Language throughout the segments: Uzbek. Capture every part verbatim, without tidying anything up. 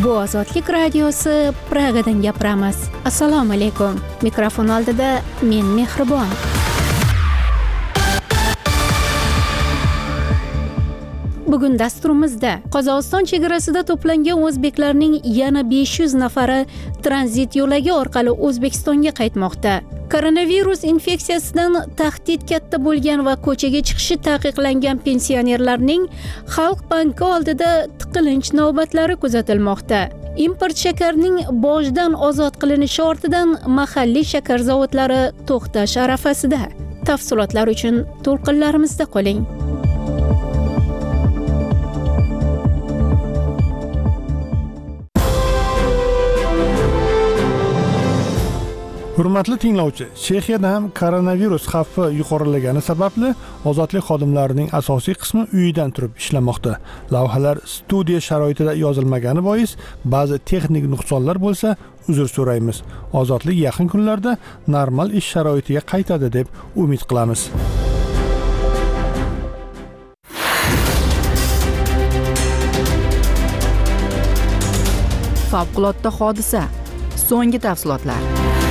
Bu Ozodlik radiosi Pragadan gapiramiz. Assalomu alaykum. Mikrofon oldida men Mehribon. Bugun dasturimizda Qozog'iston chegarasida to'plangan o'zbeklarning yana besh yuz nafari tranzit yo'lagi orqali O'zbekistonga qaytmoqda. Koronavirus infeksiyasidan tahdid katta bo'lgan va ko'chaga chiqishi taqiqlangan pensionerlarning Xalq banki oldida tiqilinch navbatlari kuzatilmoqda. Import shakarning bojdan ozod qilinishi ortidan mahalliy shakar zavodlari to'xtash arafasida. Tafsilotlar uchun to'lqinlarimizda qoling. Hurmatli tinglovchi, Chexiyada ham koronavirus xavfi yuqorilagani sababli ozodlik xodimlarining asosiy qismi uyidan turib ishlamoqda. Lavhalar studiya sharoitida yozilmagani bois ba'zi texnik nuqsonlar bo'lsa, uzr so'raymiz. Ozodlik yaqin kunlarda normal ish sharoitiga qaytadi deb umid qilamiz. Favqulodda hodisa. So'nggi tafsilotlar.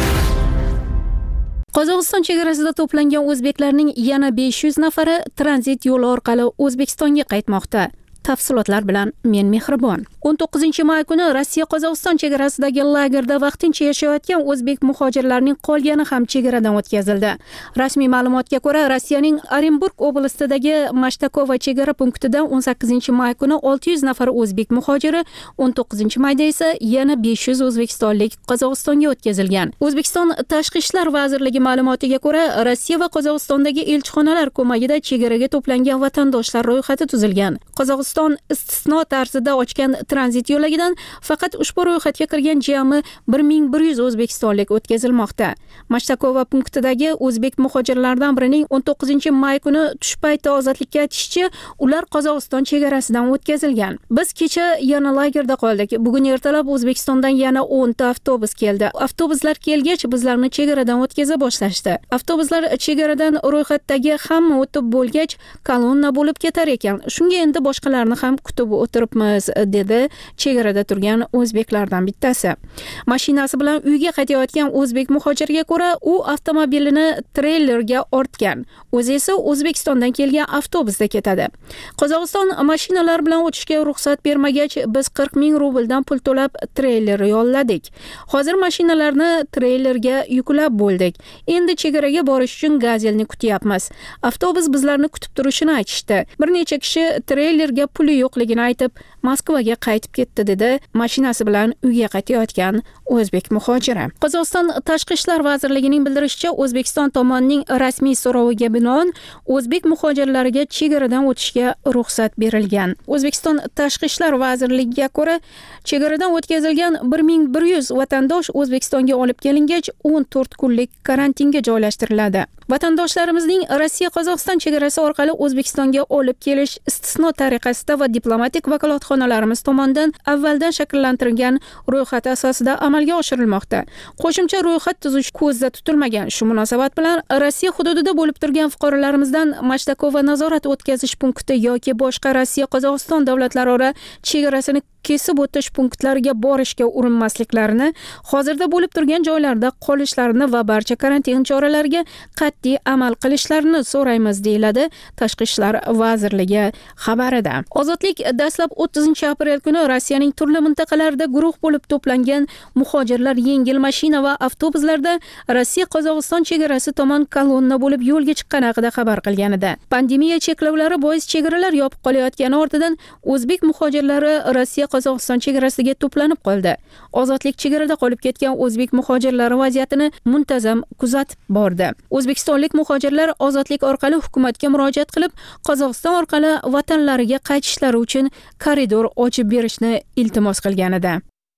Qozog'iston chegarasida to'plangan o'zbeklarning yana besh yuz nafari tranzit yo'li orqali O'zbekistonga qaytmoqda. Tafsilotlar bilan men Mehribon. o'n to'qqizinchi may kuni Rossiya Qozog'iston chegarasidagi lagerda vaqtincha yashayotgan o'zbek muhojirlarning qolgani ham chegaradan o'tkazildi. Rasmiy ma'lumotga ko'ra, Rossiyaning Orenburg oblastidagi Mashtakova chegara punktidan o'n sakkizinchi may kuni olti yuz nafar o'zbek muhojiri, o'n to'qqizinchi mayda esa yana besh yuz o'zbekistonlik Qozog'istonga o'tkazilgan. O'zbekiston Tashqi ishlar vazirligi ma'lumotiga ko'ra, Rossiya va Qozog'istondagi elchixonalar ko'magida chegaraga to'plangan vatandoshlar ro'yxati tuzilgan. Qozog'iston istisno tarzida ochgan tranzit yo'lagidan faqat ushbu ro'yxatga kirgan jami bir ming bir yuz o'zbekistonlik o'tkazilmoqda. Mashtakova punktidagi o'zbek muhojirlardan birining o'n to'qqizinchi may kuni tush payti ozodlikka aytishicha, ular Qozog'iston chegarasidan o'tkazilgan. Biz kecha yana lagerda qoldik. Bugun ertalab O'zbekistondan yana o'n ta avtobus keldi. Avtobuslar kelgach, bizlarni chegaradan o'tkaza boshlashdi. Avtobuslar chegaradan ro'yxatdagi hamma o'tib bo'lgach, kolonna bo'lib ketar ekan. Shunga endi boshqalarni ham kutib o'tiribmiz, dedi chegarada turgan o'zbeklardan bittasi. Mashinasi bilan uyga qaytayotgan o'zbek muhojirga ko'ra, u avtomobilini treylerga ortgan. O'zi esa O'zbekistondan kelgan avtobusda ketadi. Qozog'iston mashinalar bilan o'tishga ruxsat bermagach, biz qirq ming rubldan pul to'lab treyler yolladik. Hozir mashinalarni treylerga yuklab bo'ldik. Endi chegaraga borish uchun gazelni kutyapmiz. Avtobus bizlarni kutib turishini aytishdi. Bir necha kishi treylerga puli yo'qligini aytib, Moskvaga qaytib ketdi, dedi mashinasi bilan uyga qaytayotgan o'zbek muhojiri. Qozog'iston Tashqi ishlar vazirligining bildirishicha, O'zbekiston tomonining rasmiy so'roviga binoan o'zbek muhojirlariga chegaradan o'tishga ruxsat berilgan. O'zbekiston Tashqi ishlar vazirligiga ko'ra, chegaradan o'tkazilgan bir ming bir yuz vatandosh O'zbekistonga olib kelingach, o'n to'rt kunlik karantinga joylashtiriladi. Vatandoshlarimizning Rossiya Qozog'iston chegarasi orqali O'zbekistonga olib kelish istisno tariqasida va diplomatik vakolatxonalarimiz tomonidan avvaldan shakllantirilgan ro'yxat asosida amalga oshirilmoqda. Qo'shimcha ro'yxat tuzish ko'zda tutilmagan. Shu munosabat bilan Rossiya hududida bo'lib turgan fuqarolarimizdan Mashtakova nazorat o'tkazish punkti yoki boshqa Rossiya Qozog'iston davlatlararo chegarasini kesib o'tish punktlariga borishga urinmasliklarini, hozirda bo'lib turgan joylarda qolishlarini va barcha karantin choralariga qat'iy amal qilishlarini so'raymiz, deyiladi Tashqi ishlar vazirligi xabarida. Ozodlik dastlab o'ttizinchi aprel kuni Rossiyaning turli mintaqalarida guruh bo'lib to'plangan muhojirlar yengil mashina va avtobuslarda Rossiya Qozog'iston chegarasi tomon kolonna bo'lib yo'lga chiqqani haqida xabar qilgan edi. Pandemiya cheklovlari bois chegaralar yopib qolayotgani ortidan o'zbek muhojirlari Rossiya Qozog'iston chegarasiga to'planib qoldi. Ozodlik chegarada qolib ketgan o'zbek muhojirlari vaziyatini muntazam kuzatib bordi. O'zbekistonlik muhojirlar ozodlik orqali hukumatga murojaat qilib, Qozog'iston orqali vatanlariga qaytishlari uchun koridor ochib berishni iltimos qilgan edi.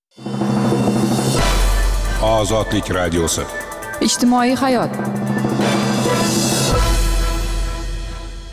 Ozodlik radiosi. Ijtimoiy hayot.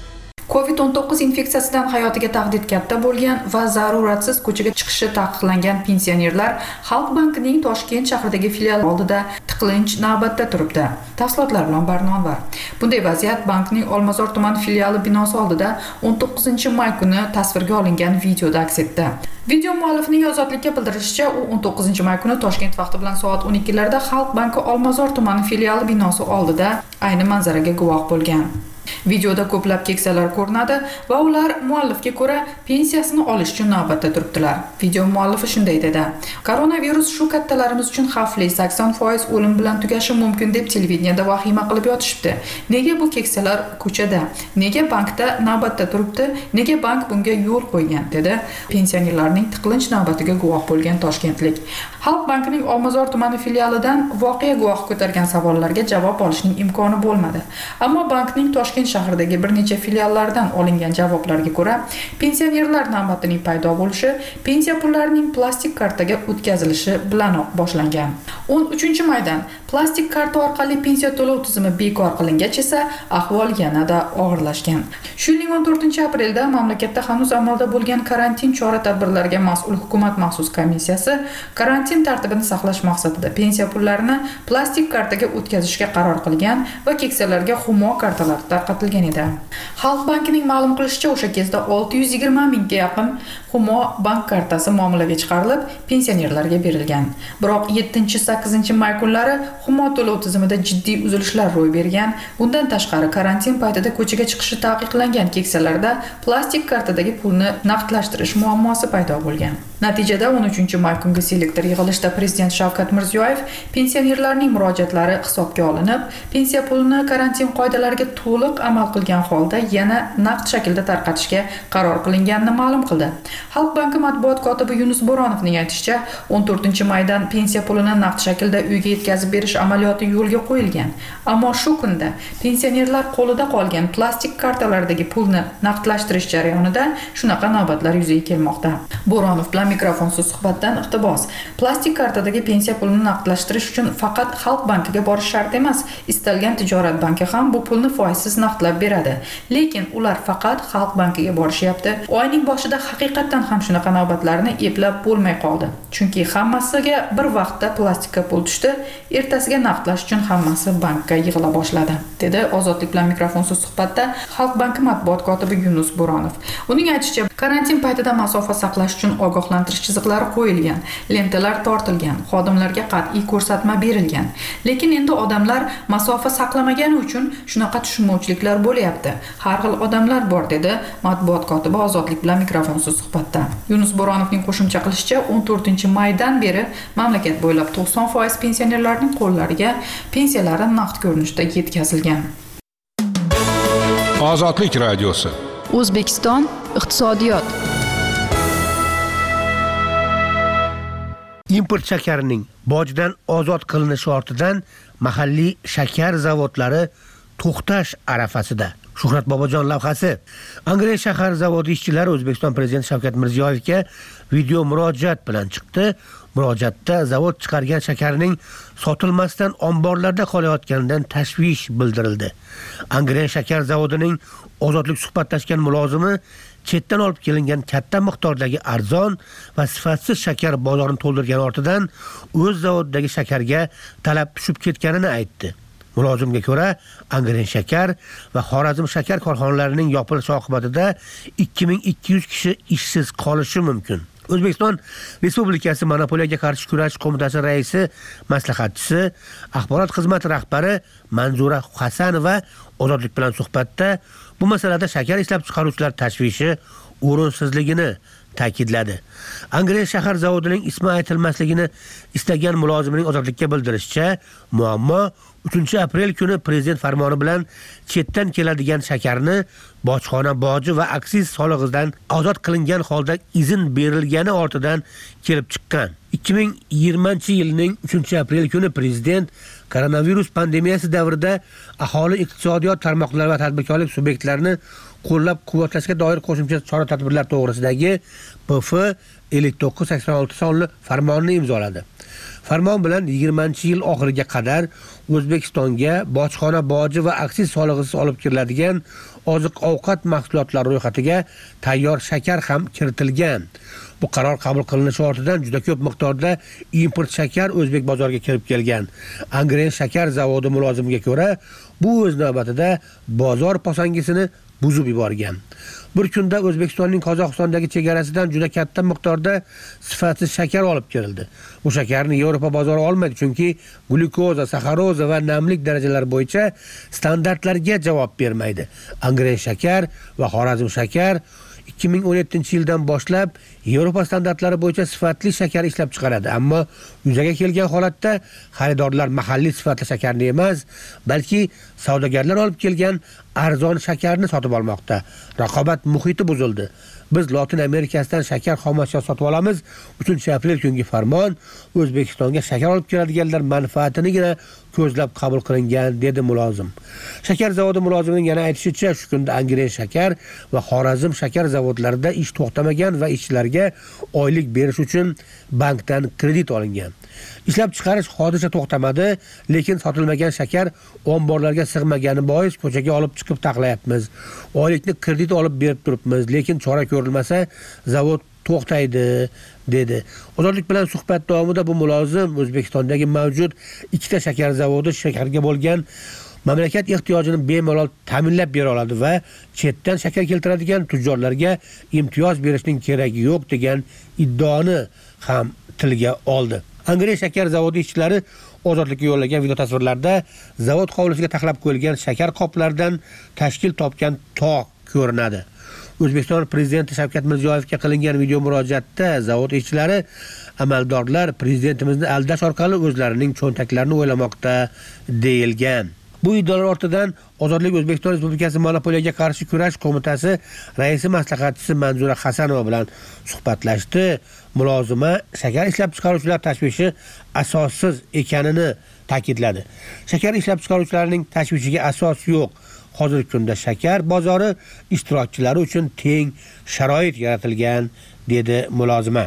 covid o'n to'qqiz infeksiyasidan hayotiga tahdid katta bo'lgan va zaruratsiz ko'chaga chiqishi taqiqlangan pensionerlar Xalq bankining Toshkent shahridagi filiali oldida tiqilinch navbatda turibdi. Tafsilotlar bilan Barnonvar. Bunday vaziyat bankning Olmazor tuman filiali binosi oldida o'n to'qqizinchi may kuni tasvirga olingan videoda aks etdi. Video muallifining ozodlikka bildirishicha, u o'n to'qqizinchi may kuni Toshkent vaqti bilan soat o'n ikkilarda Xalq banki Olmazor tumani filiali binosi oldida ayni manzaraga guvoh bo'lgan. Videoda ko'plab keksalar ko'rinadi va ular muallifga ko'ra pensiyasini olish uchun navbatda turibdilar. Video muallifi shunday dedi: "Koronavirus shu kattalarimiz uchun xavfli, sakson foiz o'lim bilan tugashi mumkin deb televideniyada vahima qilib yotishibdi. Nega bu keksalar ko'chada? Nega bankda navbatda turibdi? Nega bank bunga yo'l qo'ygan?" dedi pensionerlarning tiqilinch navbatiga guvoh bo'lgan toshkentlik. Xalq bankining Olmazor tumani filialidan voqea guvohi ko'targan savollarga javob olishning imkoni bo'lmadi. Ammo bankning Toshkent shahridagi bir necha filiallaridan olingan javoblarga ko'ra, pensionerlar navbatining paydo bo'lishi pensiya pullarining plastik kartaga o'tkazilishi bilanoq boshlangan. o'n uchinchi maydan plastik karta orqali pensiya to'lov tizimi bekor qilingach esa ahvol yanada og'irlashgan. Shu yilning o'n to'rtinchi aprelda mamlakatda hanuz amalda bo'lgan karantin chora-tadbirlariga mas'ul hukumat maxsus komissiyasi karantin tartibini saqlash maqsadida pensiya pullarini plastik kartaga o'tkazishga qaror qilgan va keksalarga Humo kartalar tarqatilgan edi. Xalq bankining ma'lum qilishicha, o'sha kezda olti yuz yigirma mingga yaqin Humo bank kartasi muomalaga chiqarilib, pensionerlarga berilgan. Biroq yettinchi sakkizinchi may kunlari Humo to'lov tizimida jiddiy uzilishlar ro'y bergan. Bundan tashqari, karantin paytida ko'chaga chiqishi taqiqlangan keksalarda plastik kartadagi pulni naqdlashtirish muammosi paydo bo'lgan. Natijada o'n uchinchi may kungi selektor yig'ilishida Prezident Shavkat Mirziyoyev pensionerlarning murojaatlari hisobga olinib, pensiya pulini karantin qoidalariga to'liq amal qilgan holda yana naqd shaklda tarqatishga qaror qilinganini ma'lum qildi. Xalq banki matbuot kotibi Yunus Bo'ronovning aytishicha, o'n to'rtinchi maydan pensiya pulini naqd shaklda uyga yetkazib berish amaliyoti yo'lga qo'yilgan. Ammo shu kunda pensionerlar qo'lida qolgan plastik kartalardagi pulni naqdlashtirish jarayonida shunaqa navbatlar yuzaga kelmoqda. Bo'ronov bilan mikrofonsiz suhbatdan iqtibos: plastik kartadagi pensiya pulini naqdlashtirish uchun faqat Xalq bankiga borish shart emas, istalgan tijorat banki ham bu pulni foizsiz naqdlab beradi. Lekin ular faqat Xalq bankiga borishyapti. Oyning boshida haqiqatan ham shunaqa navbatlarni eplab bo'lmay qoldi. Chunki hammasiga bir vaqtda plastikka pul tushdi, ertasiga naqdlash uchun hammasi bankka yig'ila boshladi, dedi Ozodlik bilan mikrofonsiz suhbatda Xalq banki matbuot kotibi Yunus Bo'ronov. Uning aytishicha, karantin paytida masofa saqlash uchun ogohlantirish chiziqlari qo'yilgan, lentalar tortilgan, xodimlarga qat'iy ko'rsatma berilgan. Lekin endi odamlar masofa saqlamagani uchun shunaqa tushunmovchiliklar bo'lyapti. Har xil odamlar bor, dedi matbuot kotibi Ozodlik bilan mikrofonsiz suhbatda. Yunus Bo'ronovning qo'shimcha qilishicha, o'n to'rtinchi maydan beri mamlakat bo'ylab to'qson foiz pensionerlarning qo'llariga pensiyalari naqd ko'rinishda yetkazilgan. Ozodlik radiosi. O'zbekiston iqtisodiyot. Import shakarining bojdan ozod qilinishi ortidan mahalliy shakar zavodlari to'xtash arafasida. Shuhrat Bobojon lavhasi. Angren shahar zavodi ishchilari O'zbekiston Prezidenti Shavkat Mirziyoyevga video murojaat bilan chiqdi. Murojaatda zavod chiqargan shakarning sotilmasdan omborlarda qolayotganidan tashvish bildirildi. Angren shakar zavodining ozodlik suhbatlashgan mulozimi chetdan olib kelingan katta miqdordagi arzon va sifatsiz shakar bozorini to'ldirgan ortidan o'z zavodidagi shakarga talab tushib ketganini aytdi. Mulozimga ko'ra, Angren shakar va Xorazm shakar korxonalarining yopilishi oqibatida ikki ming ikki yuz kishi ishsiz qolishi mumkin. O'zbekiston Respublikasi Monopoliyaga qarshi kurash qo'mitasi raisi maslahatchisi, axborot xizmati rahbari Manzura Hasanova Ozodlik bilan suhbatda bu masalada shakar ishlab chiqaruvchilar tashvishi o'rinsizligini ta'kidladi. Angren shahar zavodining ismi aytilmasligini istagan mulozimning Ozodlikka bildirishicha, muammo uchinchi aprel kuni prezident farmoni bilan chetdan keladigan shakarni bojxona boji va aksiz solig'idan ozod qilingan holda izn berilgani ortidan kelib chiqqan. ikki ming yigirmanchi yilning uchinchi aprel kuni prezident koronavirus pandemiyasi davrida aholi iqtisodiyot tarmoqlari va tadbirkorlik subyektlarini qo'llab-quvvatlashga doir qo'shimcha chora-tadbirlar to'g'risidagi P F ellik to'qqiz sakson olti sonli farmonni imzoladi. Farmon bilan yigirmanchi yil oxiriga qadar O'zbekistonga bojxona boji va aksiz solig'isiz olib kiriladigan oziq-ovqat mahsulotlari ro'yxatiga tayyor shakar ham kiritilgan. Bu qaror qabul qilinishi ortidan juda ko'p miqdorda import shakar O'zbek bozoriga kirib kelgan. Angren shakar zavodi mulozimiga ko'ra, bu o'z navbatida bozor posangisini buzib yuborgan. Bir kunda O'zbekistonning Qozog'istondagi chegarasidan juda katta miqdorda sifatsiz shakar olib kirildi. Bu shakarni Yevropa bozori olmaydi, chunki glyukoza, saxaroza va namlik darajalari bo'yicha standartlarga javob bermaydi. Angren shakar va Xorazm shakar ikki ming o'n yettinchi yildan boshlab Yevropa standartlari bo'yicha sifatli shakar ishlab chiqaradi, ammo yuzaga kelgan holatda xaridorlar mahalliy sifatli shakarni emas, balki savdogarlar olib kelgan arzon shakarni sotib olmoqda. Raqobat muhiti buzildi. Biz Lotin Amerikasidan shakar xomashyo sotib olamiz. uchinchi aprel kungi farmon O'zbekistonga shakar olib keladiganlar manfaatinigina ko'zlab qabul qilingan, dedi mulozim. Shakar zavodi mulozimining yana aytishicha, shu kunda Angren shakar va Xorazm shakar zavodlarida ish to'xtamagan va ishchilarga oylik berish uchun bankdan kredit olingan. Ishlab chiqarish hodisa to'xtamadi, lekin sotilmagan shakar omborlarga sig'magani bois ko'chaga olib chiqib taqlayapmiz. Oylikni kredit olib berib turibmiz, lekin chora ko'rilmasa zavod to'xtaydi, dedi. Ozodlik bilan suhbat davomida bu mulozim O'zbekistondagi mavjud ikkita shakar zavodi shakarga bo'lgan mamlakat ehtiyojini bemalol ta'minlab bera oladi va chetdan shakar keltiradigan tujjorlarga imtiyoz berishning keragi yo'q degan iddaoni ham tilga oldi. Angren shakar zavodi ishchilari Ozodlikka yo'llagan video tasvirlarda zavod hovlisiga taxlab qo'yilgan shakar qoplaridan tashkil topgan tog' ko'rinadi. O'zbekiston prezidenti Shavkat Mirziyoyevga qilingan video murojaatda zavod ishchilari amaldorlar prezidentimizni aldash orqali o'zlarining cho'ntaklarini o'ylamoqda deyilgan. Bu iddaolar ortidan Ozodlik O'zbekiston Respublikasi Monopoliyaga qarshi kurash qo'mitasi raisi maslahatchisi Manzura Hasanova bilan suhbatlashdi. Mulozima shakar ishlab chiqaruvchilar tashvishi asossiz ekanini ta'kidladi. Shakar ishlab chiqaruvchilarining tashvishiga asos yo'q. Hozirgi kunda shakar bozori ishtirokchilari uchun teng sharoit yaratilgan, dedi mulozima.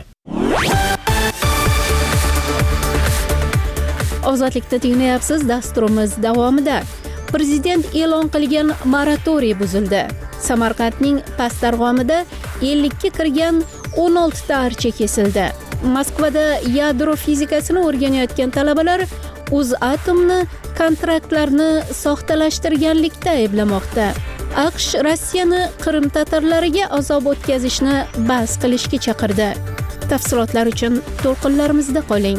Ozodlikda tinglayapsiz. Dasturimiz davomida prezident e'lon qilgan moratoriy buzildi. Samarqandning Pastdarg'omida ellikka kirgan o'n oltita archa kesildi. Moskvada yadro fizikasini o'rganayotgan talabalar O'zatomni kontraktlarni soxtalashtirganlikda ayblamoqda. AQSh Rossiyani Qrim tatarlariga azob o'tkazishni bas qilishga chaqirdi. Tafsilotlar uchun to'lqinlarimizda qoling.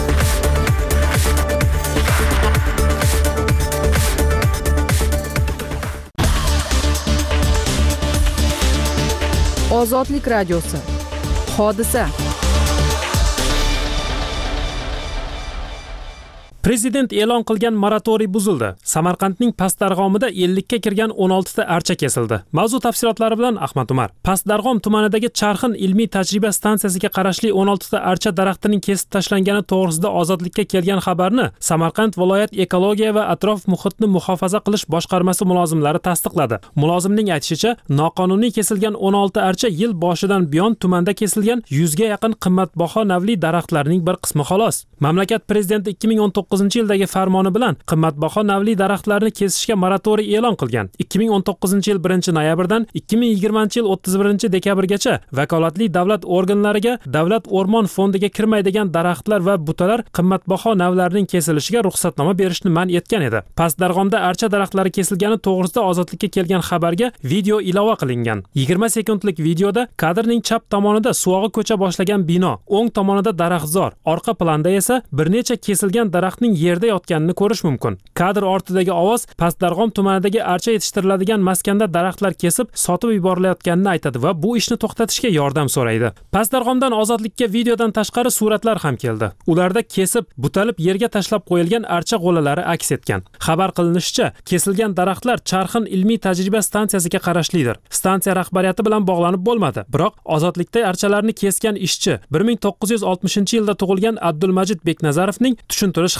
Ozodlik radiosi. Hodisa. Prezident e'lon qilgan moratoriy buzildi. Samarqandning Pastdarg'omida ellikka kirgan o'n oltita archa kesildi. Mavzu tafsilotlari bilan Ahmad Umar. Pastdarg'om tumanidagi Charxin ilmiy tajriba stansiyasiga qarashli o'n oltita archa daraxtining kesib tashlangani to'g'risida Ozodlikka kelgan xabarni Samarqand viloyat ekologiya va atrof muhitni muhofaza qilish boshqarmasi mulozimlari tasdiqladi. Mulozimning aytishicha, noqonuniy kesilgan o'n olti archa yil boshidan buyon tumanda kesilgan yuzga yaqin qimmatbaho navli daraxtlarning bir qismi xolos. Mamlakat prezidenti ikki ming o'n to'qqizinchi yildagi farmoni bilan qimmatbaho navli daraxtlarni kesishga moratoriy e'lon qilgan. ikki ming o'n to'qqizinchi yil birinchi noyabrdan ikki ming yigirmanchi yil o'ttiz birinchi dekabrgacha vakolatli davlat organlariga davlat o'rmon fondiga kirmaydigan daraxtlar va butalar qimmatbaho navlarning kesilishiga ruxsatnoma berishni man etgan edi. Pastdarg'omda archa daraxtlari kesilgani to'g'risida Ozodlikka kelgan xabarga video ilova qilingan. yigirma sekundlik videoda kadrning chap tomonida suvog'i ko'cha boshlagan bino, o'ng tomonida daraxtzor, orqa planda esa bir necha kesilgan daraxtning yerda yotganini ko'rish mumkin. Kadr ortidagi ovoz Pastdarg'om tumanidagi archa yetishtiriladigan maskanda daraxtlar kesib sotib yuborilayotganini aytadi va bu ishni to'xtatishga yordam so'raydi. Pastdarg'omdan Ozodlikka videodan tashqari suratlar ham keldi. Ularda kesib, butalib yerga tashlab qo'yilgan archa g'o'lalari aks etgan. Xabar qilinishicha, kesilgan daraxtlar Charxin ilmiy tajriba stansiyasiga qarashlidir. Stansiya rahbariyati bilan bog'lanib bo'lmadi. Biroq Ozodlikda archalarni kesgan ishchi bir ming to'qqiz yuz oltmishinchi yilda tug'ilgan Abdulmajid Beknazarovning tushuntirish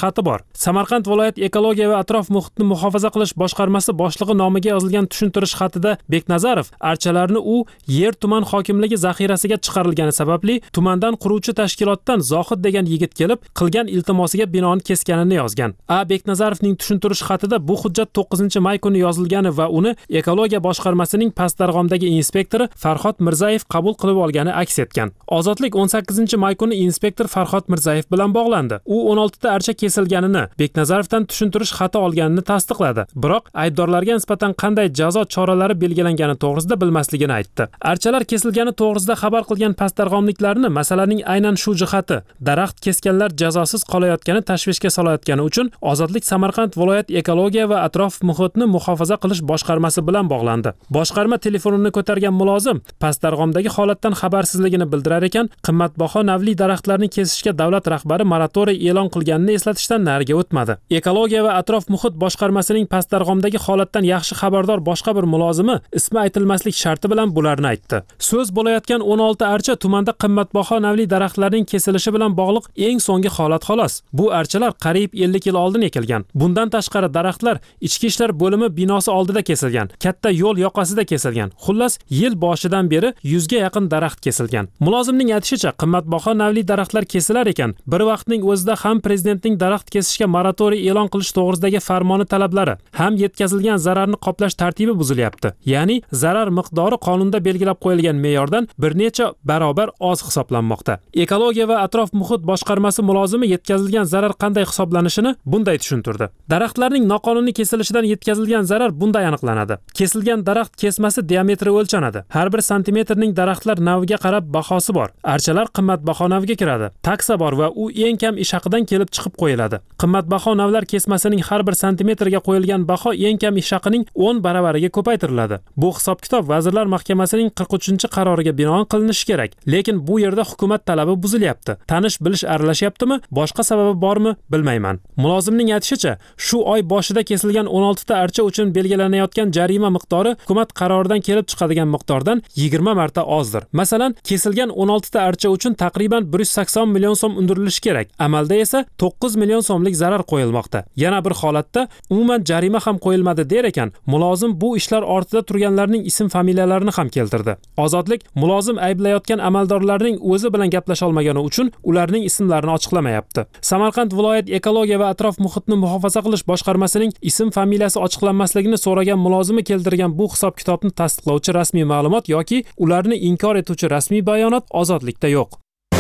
xati bor. Samarqand viloyat ekologiya va atrof muhitni muhofaza qilish boshqarmasi boshlig'i nomiga yozilgan tushuntirish xatida Beknazarov archalarni u yer tuman hokimligi zaxirasiga chiqarilgani sababli tumandan quruvchi tashkilotdan Zohid degan yigit kelib qilgan iltimosiga binoan kesganini yozgan. A. Beknazarovning tushuntirish xatida bu hujjat to'qqizinchi may kuni yozilgani va uni ekologiya boshqarmasining Pastdarg'omdagi inspektori Farhod Mirzayev qabul qilib olgani aks etgan. Ozodlik o'n sakkizinchi may kuni inspektor Farhod Mirzayev bilan bog'landi. U o'n oltita archa kesilganini, Beknazarovdan tushuntirish xati olganini tasdiqladi. Biroq aybdorlarga nisbatan qanday jazo choralari belgilangani to'g'risida bilmasligini aytdi. Archalar kesilgani to'g'risida xabar qilgan Pastdarg'omliklarni masalaning aynan shu jihati, daraxt kesganlar jazosiz qolayotgani tashvishga solayotgani uchun Ozodlik Samarqand viloyat ekologiya va atrof muhitni muhofaza qilish boshqarmasi bilan bog'landi. Boshqarma telefonini ko'targan mulozim Pastdarg'omdagi holatdan xabarsizligini bildirar ekan, qimmatbaho navli daraxtlarni kesishga davlat rahbari moratoriy e'lon qilganini eslatishdan nariga o'tmadi. Ekologiya va atrof muhit boshqarmasining Pastdarg'omdagi holatdan yaxshi xabardor boshqa bir mulozimi ismi aytilmaslik sharti bilan bularni aytdi. So'z bo'layotgan o'n olti archa tumanda qimmatbaho navli daraxtlarning kesilishi bilan bog'liq eng so'nggi holat xolos. Bu archalar qariyb ellik yil oldin ekilgan. Bundan tashqari daraxtlar ichki ishlar bo'limi binosi oldida kesilgan, katta yo'l yoqasida kesilgan. Xullas, yil boshidan beri yuzga yaqin daraxt kesilgan. Mulozimning aytishicha, qimmatbaho navli daraxtlar kesilar ekan, bir vaqtning o'zida ham prezidentning daraxt kesishga moratoriy e'lon qilish to'g'risidagi farmoni talablari, ham yetkazilgan zararni qoplash tartibi buzilyapti. Ya'ni zarar miqdori qonunda belgilab qo'yilgan me'yordan bir necha barobar oz hisoblanmoqda. Ekologiya va atrof muhit boshqarmasi mulozimi yetkazilgan zarar qanday hisoblanishini bunday tushuntirdi. Daraxtlarning noqonuniy kesilishidan yetkazilgan zarar bunday aniqlanadi. Kesilgan daraxt kesmasi diametri o'lchanadi. Har bir santimetrning daraxtlar naviga qarab bahosi bor. Archalar qimmatbaho naviga kiradi. Taksa bor va u eng kam ish haqidan kelib chiqib qo'yiladi. Qimmatbaho navlar kesmasining har bir santimetrga qo'yilgan baho eng kam ish haqining o'n baravariga ko'paytiriladi. Bu hisob-kitob Vazirlar Mahkamasining qirq uchinchi qaroriga binoan qilinishi kerak. Lekin bu yerda hukumat talabi buzilyapti. Tanish bilish aralashyaptimi? Boshqa sababi bormi? Bilmayman. Mulozimning aytishicha, shu oy boshida kesilgan o'n oltita archa uchun belgilanayotgan jarima miqdori hukumat qaroridan kelib chiqadigan miqdordan yigirma marta ozdir. Masalan, kesilgan o'n oltita archa uchun taqriban bir yuz sakson million so'm undirilishi kerak. Amalda esa to'qqiz million so'mlik zarar qo'yilmoqda. Yana bir holatda umuman jarima ham qo'yilmadi der ekan, mulozim bu ishlar ortida turganlarning ism familiyalarini ham keltirdi. Ozodlik mulozim ayblayotgan amaldorlarning o'zi bilan gaplasha olmagani uchun ularning ismlarini ochiqlamayapti. Samarqand viloyat ekologiya va atrof muhitni muhofaza qilish boshqarmasining ism familiyasi ochiqlanmasligini so'ragan mulozimi keltirgan bu hisob-kitobni tasdiqlovchi rasmiy ma'lumot yoki ularni inkor etuvchi rasmiy bayonot Ozodlikda yo'q.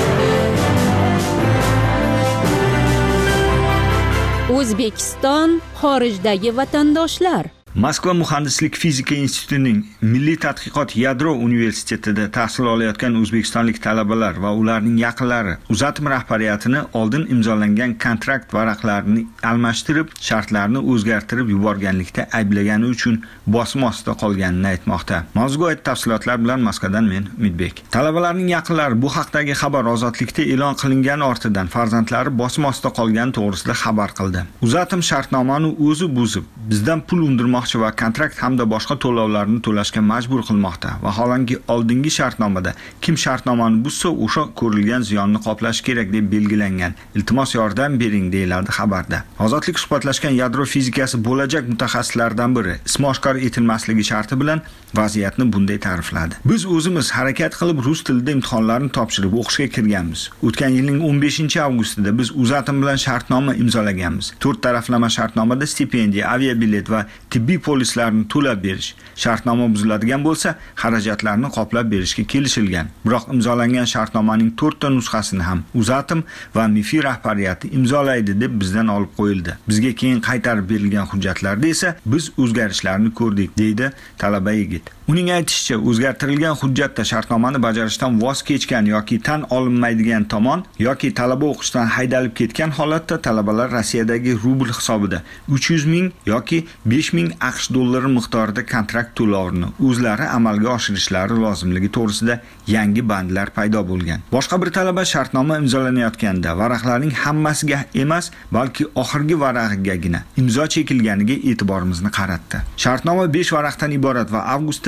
O'zbekiston xorijdagi vatandoshlar. Moskva muhandislik fizika institutining Milliy tadqiqot yadro universitetida tahsil olayotgan o'zbekistonlik talabalar va ularning yaqinlari uzatim rahbariyatini oldin imzolangan kontrakt varaqlarini almashtirib, shartlarni o'zgartirib yuborganlikda ayblagani uchun bosim ostida qolganini aytmoqda. Mavzuga oid tafsilotlar bilan Moskvadan men Umidbek. Talabalarning yaqinlari bu haqdagi xabar Ozodlikda e'lon qilingan ortidan farzandlari bosim ostida qolgani to'g'risida xabar qildi. Uzatim shartnomani o'zi buzib, bizdan pul undirmoqchi va kontrakt hamda boshqa to'lovlarni to'lashga majbur qilmoqda. Vaholanki oldingi shartnomada kim shartnomani buzsa, o'sha ko'rilgan ziyonni qoplash kerak deb belgilangan. Iltimos yordam bering deyiladi xabarda. Ozodlik suhbatlashgan yadro fizikasi bo'lajak mutaxassislaridan biri ismi oshkor etilmasligi sharti bilan vaziyatni bunday ta'rifladi. Biz o'zimiz harakat qilib rus tilida imtihonlarni topshirib o'qishga kirganmiz. O'tgan yilning o'n beshinchi avgustida biz uzatim bilan shartnoma imzolaganmiz. to'rt taraflama shartnomada stipendiya, aviabilet va tibbiy polislarni to'lab berish, shartnoma buziladigan bo'lsa, xarajatlarni qoplab berishga kelishilgan. Biroq imzolangan shartnomaning to'rtta nusxasini ham uzatim va MIFI rahbariyati imzolaydi deb bizdan olib qo'yildi. Bizga keyin qaytarib berilgan hujjatlarda esa biz o'zgarishlarni ko'rdik, deydi talaba yigit. Uning aytishicha, o'zgartirilgan hujjatda shartnomani bajarishdan voz kechgan yoki tan olinmaydigan tomon yoki talaba o'qishdan haydalib ketgan holatda talabalar Rossiyadagi rubl hisobida uch yuz ming yoki besh ming AQSh dollari miqdorida kontrakt to'lovini o'zlari amalga oshirishlari lozimligi to'g'risida yangi bandlar paydo bo'lgan. Boshqa bir talaba shartnoma imzolanayotganda varaqlarning hammasiga emas, balki oxirgi varag'igagina imzo chekilganiga e'tiborimizni qaratdi. Shartnoma besh varaqdan iborat va avgustda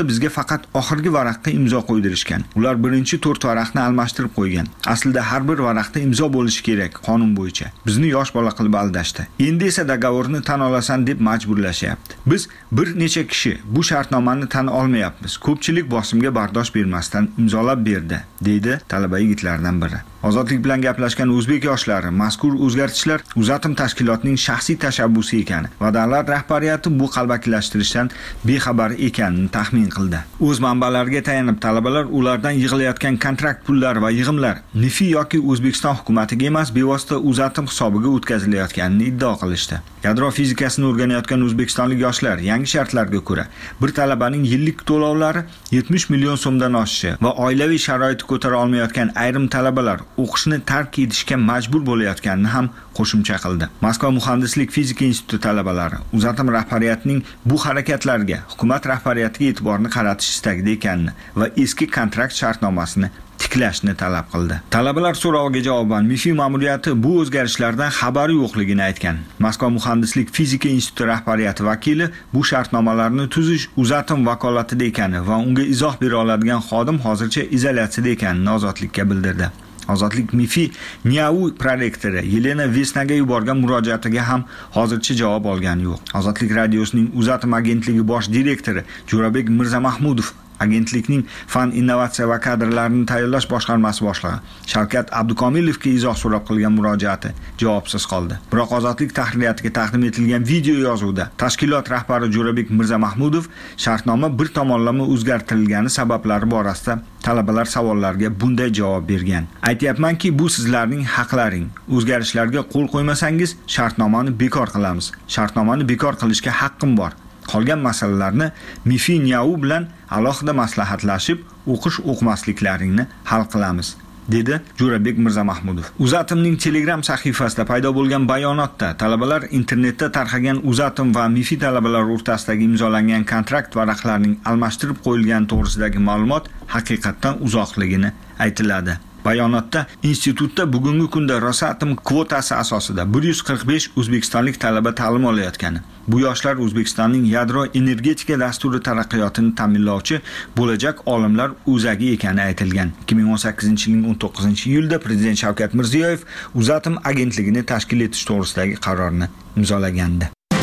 bizga faqat oxirgi varaqqa imzo qo'ydirishgan. Ular birinchi to'rt varaqni almashtirib qo'ygan. Aslida har bir varaqda imzo bo'lishi kerak qonun bo'yicha. Bizni yosh bola qilib aldashdi. Endi esa dogovorni tan olasan deb majburlashyapti. Biz bir necha kishi bu shartnomani tan olmayapmiz. Ko'pchilik bosimga bardosh bermasdan imzolab berdi, deydi talaba yigitlardan biri. Ozodlik bilan gaplashgan o'zbek yoshlari mazkur o'zgartishlar Uzatim tashkilotining shaxsiy tashabbusi ekani va davlat rahbariyati bu qalbakilashtirishdan bexabar ekanini taxmin qildi. O'z manbalariga tayanib talabalar ulardan yig'ilayotgan kontrakt pullari va yig'imlar Nifi yoki O'zbekiston hukumatiga emas, bevosita Uzatim hisobiga o'tkazilayotganini iddao qilishdi. Yadro fizikasini o'rganayotgan o'zbekistonlik yoshlar yangi shartlarga ko'ra bir talabaning yillik to'lovlari yetmish million so'mdan oshishi va oilaviy sharoiti ko'tara olmayotgan ayrim talabalar o'qishni tark etishga majbur bo'layotganini ham qo'shimcha qildi. Moskva muhandislik fizika instituti talabalari Uzatim rahbariyatining bu harakatlariga hukumat rahbariyatiga e'tiborni qaratish istagida ekanini va eski kontrakt shartnomasini tiklashni talab qildi. Talabalar so'roviga javoban Mifi ma'muriyati bu o'zgarishlardan xabari yo'qligini aytgan. Moskva muhandislik fizika instituti rahbariyati vakili bu shartnomalarni tuzish Uzatim vakolatida ekani va unga izoh bera oladigan xodim hozircha izolyatsiyada ekanini Ozodlikka bildirdi. Ozodlik Mifi Nyau prorektori Yelena Vesnaga yuborgan murojaatiga ham hozircha javob olgani yo'q. Ozodlik radiosining Uzatim agentligi bosh direktori Jo'rabek Mirzamahmudov agentlikning fan innovatsiya va kadrlarni tayyorlash boshqarmasi boshlig'i Shavkat Abdukomilovga izoh so'rab qilgan murojaati javobsiz qoldi. Biroq Ozodlik tahririyatiga taqdim etilgan video yozuvda tashkilot rahbari Jo'rabek Mirzamahmudov shartnoma bir tomonlama o'zgartirilgani sabablari borasida talabalar savollariga bunday javob bergan. Aytayapmanki, bu sizlarning haqlaring. O'zgarishlarga qo'l qo'ymasangiz, shartnomani bekor qilamiz. Shartnomani bekor qilishga haqqim bor. Qolgan masalalarni Mifi Nyau bilan alohida maslahatlashib, o'qish o'qimasliklaringni hal qilamiz, dedi Jo'rabek Mirzamahmudov. Uzatimning Telegram sahifasida paydo bo'lgan bayonotda talabalar internetda tarqagan Uzatim va Mifi talabalar o'rtasidagi imzolangan kontrakt varaqlarining almashtirib qo'yilgani to'g'risidagi ma'lumot haqiqatdan uzoqligini aytiladi. Bayonotda institutda bugungi kunda Rosatom kvotasi asosida bir yuz qirq besh o'zbekistonlik talaba ta'lim olayotgani, bu yoshlar O'zbekistonning yadro energetika dasturi taraqqiyotini ta'minlovchi bo'lajak olimlar o'zagi ekani aytilgan. ikki ming o'n sakkizinchi yilning o'n to'qqizinchi iyulda Prezident Shavkat Mirziyoyev Uzatim agentligini tashkil etish to'g'risidagi qarorni imzolagandi.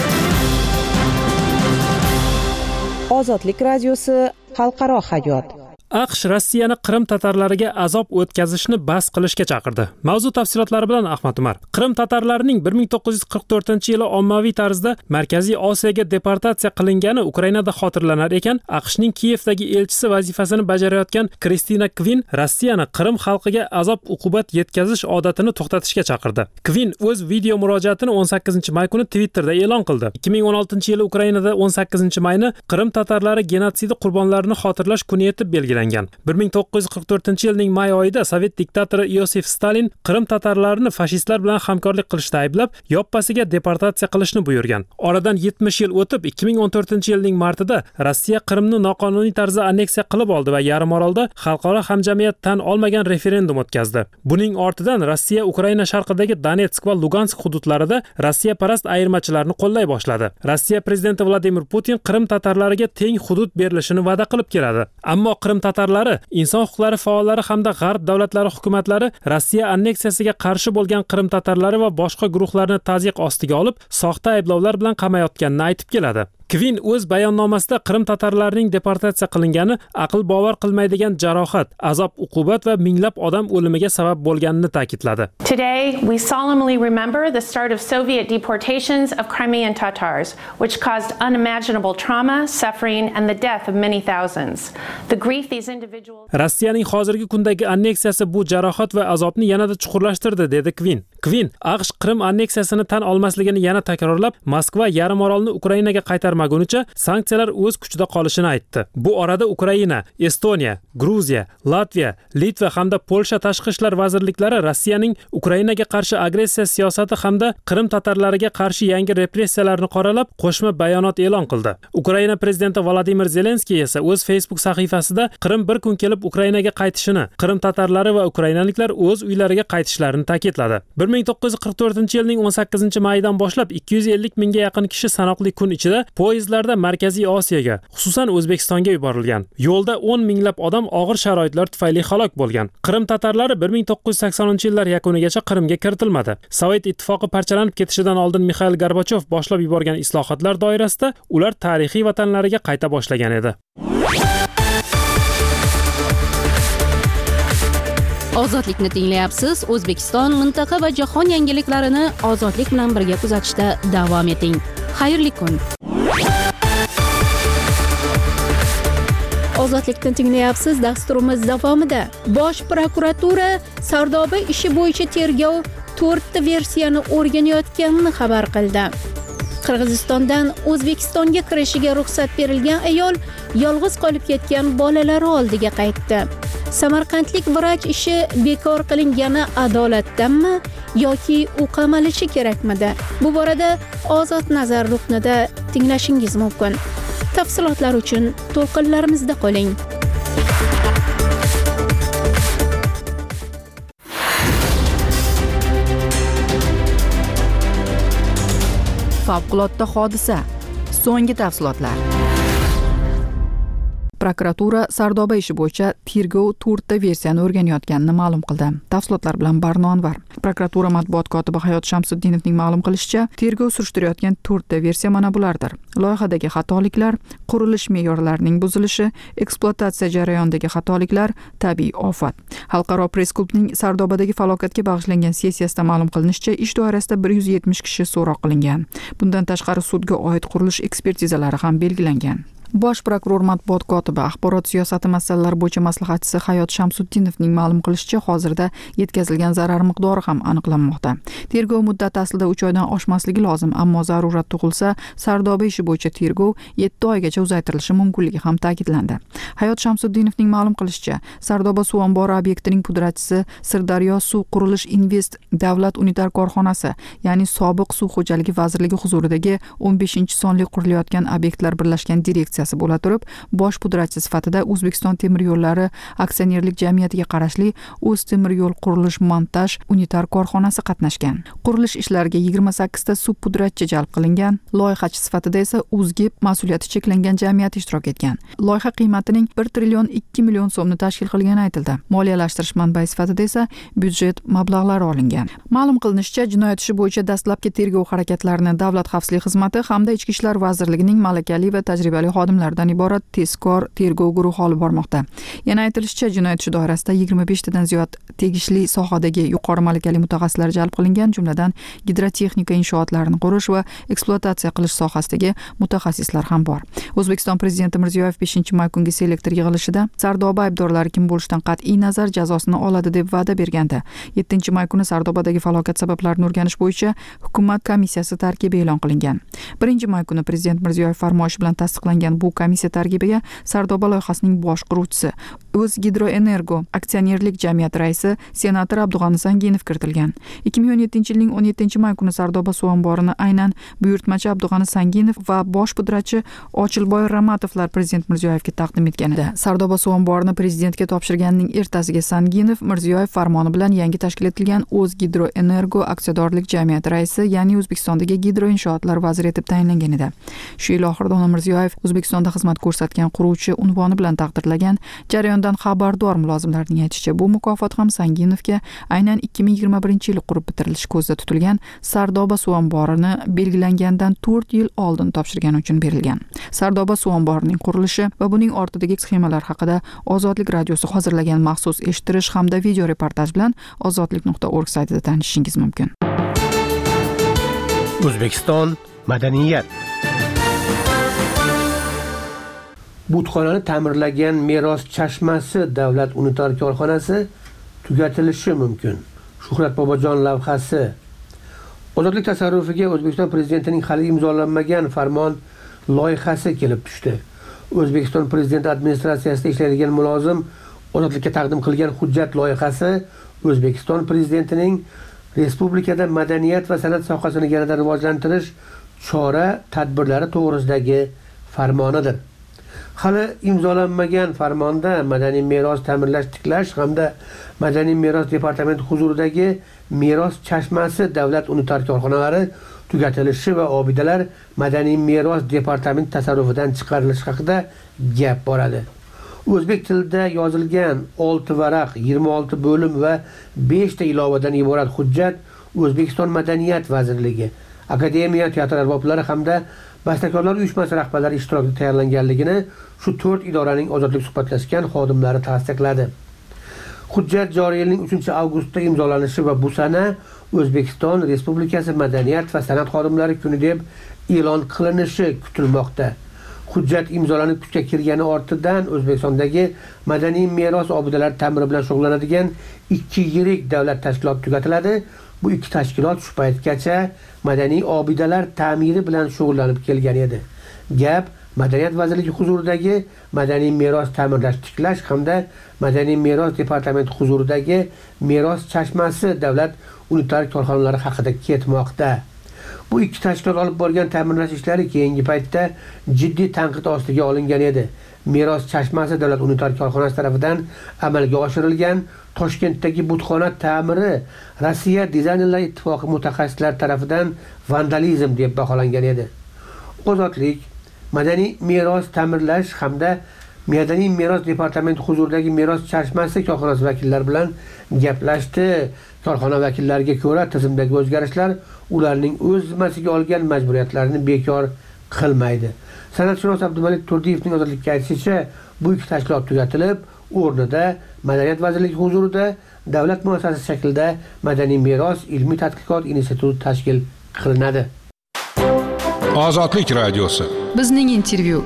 Ozodlik radiosi xalqaro hayot. AQSh Rossiyani Qrim tatarlariga azob o'tkazishni bas qilishga chaqirdi. Mavzu tafsilotlari bilan Ahmad Umar. Qrim tatarlarining bir ming to'qqiz yuz qirq to'rtinchi yili ommaviy tarzda Markaziy Osiyoga deportatsiya qilingani Ukrainada xotirlanar ekan, AQShning Kiyevdagi elchisi vazifasini bajarayotgan Kristina Kvin Rossiyani Qrim xalqiga azob-uqubat yetkazish odatini to'xtatishga chaqirdi. Kvin o'z video murojaatini o'n sakkizinchi may kuni Twitterda e'lon qildi. ikki ming o'n oltinchi yili Ukrainada o'n sakkizinchi mayni Qrim tatarlari genotsidi qurbonlarini xotirlash kuni etib belgilangan. bir ming to'qqiz yuz qirq to'rtinchi yilning may oyida Sovet diktatori Iosif Stalin Qrim tatarlarini fashistlar bilan hamkorlik qilishda ayblab, yoppasiga deportatsiya qilishni buyurgan. Oradan yetmish yil o'tib, ikki ming o'n to'rtinchi yilning martida Rossiya Qrimni noqonuniy tarzda anneksiya qilib oldi va yarim orolda xalqaro hamjamiyat tan olmagan referendum o'tkazdi. Buning ortidan Rossiya Ukraina sharqidagi Donetsk va Lugansk hududlarida Rossiya parast ayirmachilarni qo'llay boshladi. Rossiya prezidenti Vladimir Putin Qrim tatarlariga teng hudud berilishini va'da qilib keladi. Ammo Qrim tatarlari, inson huquqlari faollari hamda g'arb davlatlari hukumatlari Rossiya anneksiyasiga qarshi bo'lgan Qrim tatarlari va boshqa guruhlarni tazyiq ostiga olib, soxta ayblovlar bilan qamayotganini aytib keladi. Kvin o'z bayonnomasida Qrim tatarlarining deportatsiya qilingani aql bovar qilmaydigan jarohat, azob, uqubat va minglab odam o'limiga sabab bo'lganini ta'kidladi. Today we solemnly remember the start of Soviet deportations of Crimean Tatars, which caused unimaginable trauma, suffering and the death of many thousands. The grief these individuals Rossiyaning hozirgi kundagi anneksiyasi bu jarohat va azobni yanada chuqurlashtirdi, dedi Kvin. Kvin AQSh Qrim anneksiyasini tan olmasligini yana takrorlab, Moskva yarim orolni Ukrainaga qaytarmagunicha sanksiyalar o'z kuchida qolishini aytdi. Bu orada Ukraina, Estoniya, Gruziya, Latviya, Litva hamda Polsha tashqi ishlar vazirliklari Rossiyaning Ukrainaga qarshi agressiya siyosati hamda Qrim tatarlariga qarshi yangi repressiyalarni qoralab, qo'shma bayonot e'lon qildi. Ukraina prezidenti Vladimir Zelenskiy esa o'z Facebook sahifasida Qrim bir kun kelib Ukrainaga qaytishini, Qrim tatarlari va ukrainaliklar o'z uylariga qaytishlarini ta'kidladi. bir ming to'qqiz yuz qirq to'rtinchi yilning o'n sakkizinchi mayidan boshlab ikki yuz ellik mingga yaqin kishi sanoqli kun ichida poyezdlarda Markaziy Osiyoga, xususan O'zbekistonga yuborilgan. Yo'lda o'n minglab odam og'ir sharoitlar tufayli halok bo'lgan. Qrim tatarlari bir ming to'qqiz yuz saksoninchi yillar yakunigacha Qrimga kiritilmadi. Sovet ittifoqi parchalanib ketishidan oldin Mixail Gorbachev boshlab yuborgan islohotlar doirasida ular tarixiy vatanlariga qayta boshlagan edi. Ozodlikni tinglayapsiz. O'zbekiston, mintaqa va jahon yangiliklarini ozodlik bilan birga kuzatishda davom eting. Xayrli kun. Ozodlikni tinglayapsiz. Dasturimiz davomida Bosh prokuratura Sardoba ishi bo'yicha tergov to'rtta versiyani o'rganayotganini xabar qildi. Qirg'izistondan O'zbekistonga kirishiga ruxsat berilgan ayol yolg'iz qolib ketgan bolalari oldiga qaytdi. Samarqandlik vrach ishi bekor qilingani adolatdanmi yoki u qamalishi kerakmidi? Bu borada Ozod nazar ruknida tinglashingiz mumkin. Tafsilotlar uchun to'lqinlarimizda qoling. Favqulodda hodisa. So'nggi tafsilotlar. Prokuratura Sardoba ishi bo'yicha tergov to'rtta versiyani o'rganayotganini ma'lum qildi. Tafsilotlar bilan Barno Anvar. Prokuratura matbuot kotibi Hayot Shamsuddinovning ma'lum qilishicha, tergov surishtirayotgan to'rtta versiya mana bulardir. Loyihadagi xatoliklar, qurilish me'yorlarining buzilishi, ekspluatatsiya jarayonidagi xatoliklar, tabiiy ofat. Xalqaro press-klubning Sardobadagi falokatga bag'ishlangan sessiyasida ma'lum qilinishicha, ish doirasida bir yuz yetmish kishi so'roq qilingan. Bundan tashqari sudga oid qurilish ekspertizalari ham belgilangan. Bosh prokuror matbuot kotibi axborot siyosati masalalari bo'yicha maslahatchisi Hayot Shamsuddinovning ma'lum qilishicha, hozirda yetkazilgan zarar miqdori ham aniqlanmoqda. Tergov muddati aslida uch oydan oshmasligi lozim, ammo zarurat tug'ilsa, Sardoba ishi bo'yicha tergov yetti oygacha uzaytirilishi mumkinligi ham ta'kidlandi. Hayot Shamsuddinovning ma'lum qilishicha, Sardoba suv ombori obyektining pudratchisi Sirdaryo suv qurilish invest davlat unitar korxonasi, ya'ni sobiq suv xo'jaligi vazirligi huzuridagi o'n beshinchi sonli qurilayotgan obyektlar birlashgan direksiya bo'la turib, bosh pudratchi sifatida O'zbekiston temir yo'llari aksionerlik jamiyatiga qarashli O'z temir yo'l qurilish montaj unitar korxonasi qatnashgan. Qurilish ishlariga yigirma sakkizta subpudratchi jalb qilingan. Loyihachi sifatida esa O'zgib mas'uliyati cheklangan jamiyat ishtirok etgan. Loyiha qiymatining bir trillion ikki million so'mni tashkil qilgani aytildi. Moliyalashtirish manbai sifatida esa byudjet mablag'lari olingan. Ma'lum qilinishicha, jinoyat ishi bo'yicha dastlabki tergov harakatlarini Davlat xavfsizlik xizmati hamda Ichki ishlar vazirligining malakali va tajribali xodimlardan iborat tezkor tergov guruhi olib bormoqda. Yana aytilishicha, jinoyat ishi doirasida yigirma beshtadan ziyod tegishli sohadagi yuqori malakali mutaxassislar jalb qilingan, jumladan gidrotexnika inshootlarini qurish va ekspluatatsiya qilish sohasidagi mutaxassislar ham bor. O'zbekiston prezidenti Mirziyoyev beshinchi may kungi selektor yig'ilishida Sardoba aybdorlari kim bo'lishidan qat'iy nazar jazosini oladi deb va'da bergandi. yettinchi may kuni Sardobadagi falokat sabablarini o'rganish bo'yicha hukumat komissiyasi tarkibi e'lon qilingan. birinchi may kuni prezident Mirziyoyev farmoyishi bilan tasdiqlangan bu komissiya tarkibiga Sardoba loyihasining bosh quruvchisi, O'zgidroenergo aksionerlik jamiyati raisi senator Abdug'ani Sanginov kiritilgan. ikki ming o'n yettinchi yilning o'n yettinchi may kuni Sardoba suv omborini aynan buyurtmachi Abdug'ani Sanginov va bosh pudratchi Ochilboy Ramatovlar prezident Mirziyoyevga taqdim etgan edi. Sardoba suv omborini prezidentga topshirganining ertasiga Sanginov Mirziyoyev farmoni bilan yangi tashkil etilgan O'zgidroenergo aksiyadorlik jamiyati raisi, ya'ni O'zbekistondagi gidroinshootlar vaziri etib tayinlangan edi. Shu yil oxirida Mirziyoyev O'zbekistonda xizmat ko'rsatgan quruvchi unvoni bilan taqdirlagan. Jarayondan xabardor mulozimlarning aytishicha, bu mukofot ham Sanginovga aynan ikki ming yigirma birinchi yil qurib bitirilishi ko'zda tutilgan Sardoba suv omborini belgilangandan to'rt yil oldin topshirgani uchun berilgan. Sardoba suv omborining qurilishi va buning ortidagi sxemalar haqida Ozodlik radiosi hozirlagan maxsus eshittirish hamda video reportaj bilan ozodlik nuqta org saytida tanishishingiz mumkin. O'zbekiston madaniyat. Butxonani ta'mirlagan Meros chashmasi davlat unitar korxonasi tugatilishi mumkin. Shuhrat Bobojon lavhasi. Ozodlik tasarrufiga O'zbekiston prezidentining hali imzolanmagan farmon loyihasi kelib tushdi. O'zbekiston prezidenti administratsiyasida ishlaydigan mulozim Ozodlikka taqdim qilgan hujjat loyihasi O'zbekiston prezidentining respublikada madaniyat va san'at sohasini yanada rivojlantirish chora tadbirlari to'g'risidagi farmonidir. hali imzolanmagan farmonda madaniy meros ta'mirlash tiklash hamda madaniy meros departamenti huzuridagi meros chashmasi davlat unitar korxonalari tugatilishi va obidalar madaniy meros departamenti tasarrufidan chiqarilishi haqida gap boradi. O'zbek tilida yozilgan olti varaq, yigirma olti bo'lim va besh ta ilovadan iborat hujjat O'zbekiston Madaniyat vazirligi, akademiya, teatr arboblari hamda bastakorlar uyushmasi rahbarlari ishtirokida tayyorlanganligini shu to'rt idoraning ozodlik suhbatlashgan xodimlari tasdiqladi. Hujjat joriy yilning uchinchi avgustda imzolanishi va bu sana O'zbekiston Respublikasi Madaniyat va san'at xodimlari kuni deb e'lon qilinishi kutilmoqda. Hujjat imzolanib kuchga kirgani ortidan O'zbekistondagi madaniy meros obidalari ta'miri bilan shug'ullanadigan ikki yirik davlat tashkiloti tugatiladi. Bu ikki tashkilot shu paytgacha madaniy obidalar ta'miri bilan shug'ullanib kelgan edi. Gap Madaniyat vazirligi huzuridagi madaniy meros ta'mirlash tiklash hamda madaniy meros departamenti huzuridagi meros chashmasi davlat unitar korxonalari haqida ketmoqda. Bu ikki tashkilot olib borgan ta'mirlash ishlari keyingi paytda jiddiy tanqid ostiga olingan edi. Meros chashmasi davlat unitar korxonasi tomonidan amalga oshirilgan Toshkentdagi butxona ta'miri Rossiya dizaynerlar ittifoqi mutaxassislari tomonidan vandalizm deb baholangan edi. Ozodlik madaniy meros ta'mirlash hamda madaniy meros departamenti huzuridagi meros chashmasi korxonasi vakillari bilan gaplashdi. Korxona vakillariga ko'ra tizimdagi o'zgarishlar ularning o'z zimmasiga olgan majburiyatlarini bekor qilmaydi. San'atshunos Abdumalik Turdiyevning ozodlikka aytishicha, bu ikki tashkilot tugatilib, o'rnida Madaniyat vazirligi huzurida davlat muassasasi shaklida Madaniy meros ilmiy tadqiqot instituti tashkil qilinadi. Ozodlik radiosi. Bizning intervyu.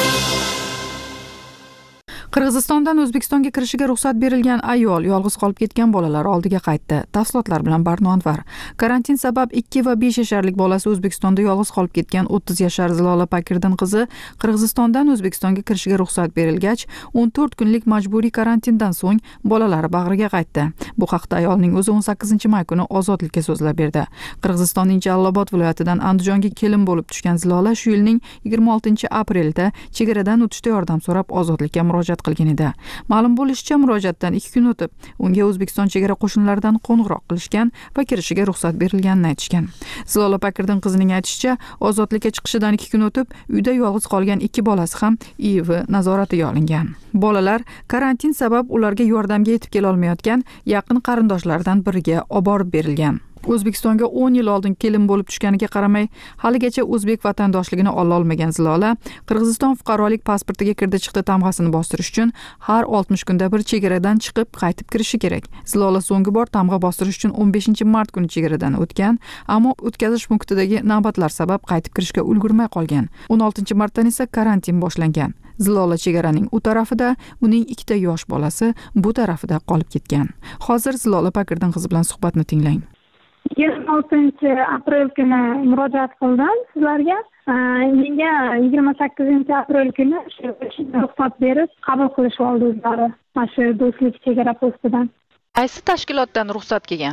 Qirg'izistondan O'zbekistonga kirishiga ruxsat berilgan ayol yolg'iz qolib ketgan bolalar oldiga qaytdi. Tafsilotlar bilan Barno Anvar. Karantin sabab ikki va besh yasharlik bolasi O'zbekistonda yolg'iz qolib ketgan o'ttiz yashar Zilola Pakirdin qizi Qirg'izistondan O'zbekistonga kirishiga ruxsat berilgach, o'n to'rt kunlik majburiy karantindan so'ng bolalari bag'riga qaytdi. Bu haqda ayolning o'zi o'n sakkizinchi may kuni Ozodlikka so'zlab berdi. Qirg'izistonning Jalolobod viloyatidan Andijonga kelin bo'lib tushgan Zilola shu yilning yigirma oltinchi aprelda chegaradan o'tishda yordam so'rab Ozodlikka murojaat qilgan edi. Ma'lum bo'lishicha, murojaatdan ikki kun o'tib, unga O'zbekiston chegara qo'shinlaridan qo'ng'iroq qilishgan va kirishiga ruxsat berilganini aytishgan. Zilola Pakirdin qizining aytishicha, ozodlikka chiqishidan ikki kun o'tib, uyda yolg'iz qolgan ikki bolasi ham I V nazoratiga olingan. Bolalar karantin sabab ularga yordamga yetib kela olmayotgan yaqin qarindoshlaridan biriga olib borib berilgan. O'zbekistonga o'n yil oldin kelin bo'lib tushganiga qaramay, haligacha o'zbek vatandoshligini ola olmagan Zilola, Qirg'iziston fuqarolik pasportiga kirdi-chiqdi tamg'asini bostirish uchun har oltmish kunda bir chegaradan chiqib, qaytib kirishi kerak. Zilola so'nggi bor tamg'a bostirish uchun o'n beshinchi mart kuni chegaradan o'tgan, ammo o'tkazish punktidagi navbatlar sabab qaytib kirishga ulgurmay qolgan. o'n oltinchi martdan esa karantin boshlangan. Zilola chegaraning u tarafida, uning ikkita yosh bolasi bu tarafida qolib ketgan. Hozir Zilola Pakirdin qizi bilan suhbatni tinglang. yigirma oltinchi aprel kuni murojaat qildim sizlarga. Menga yigirma sakkizinchi aprel kuni ruxsat berib qabul qilish oldi o'zlari. Mana shu do'stlik chegara postidan. Qaysi tashkilotdan ruxsat kelgan?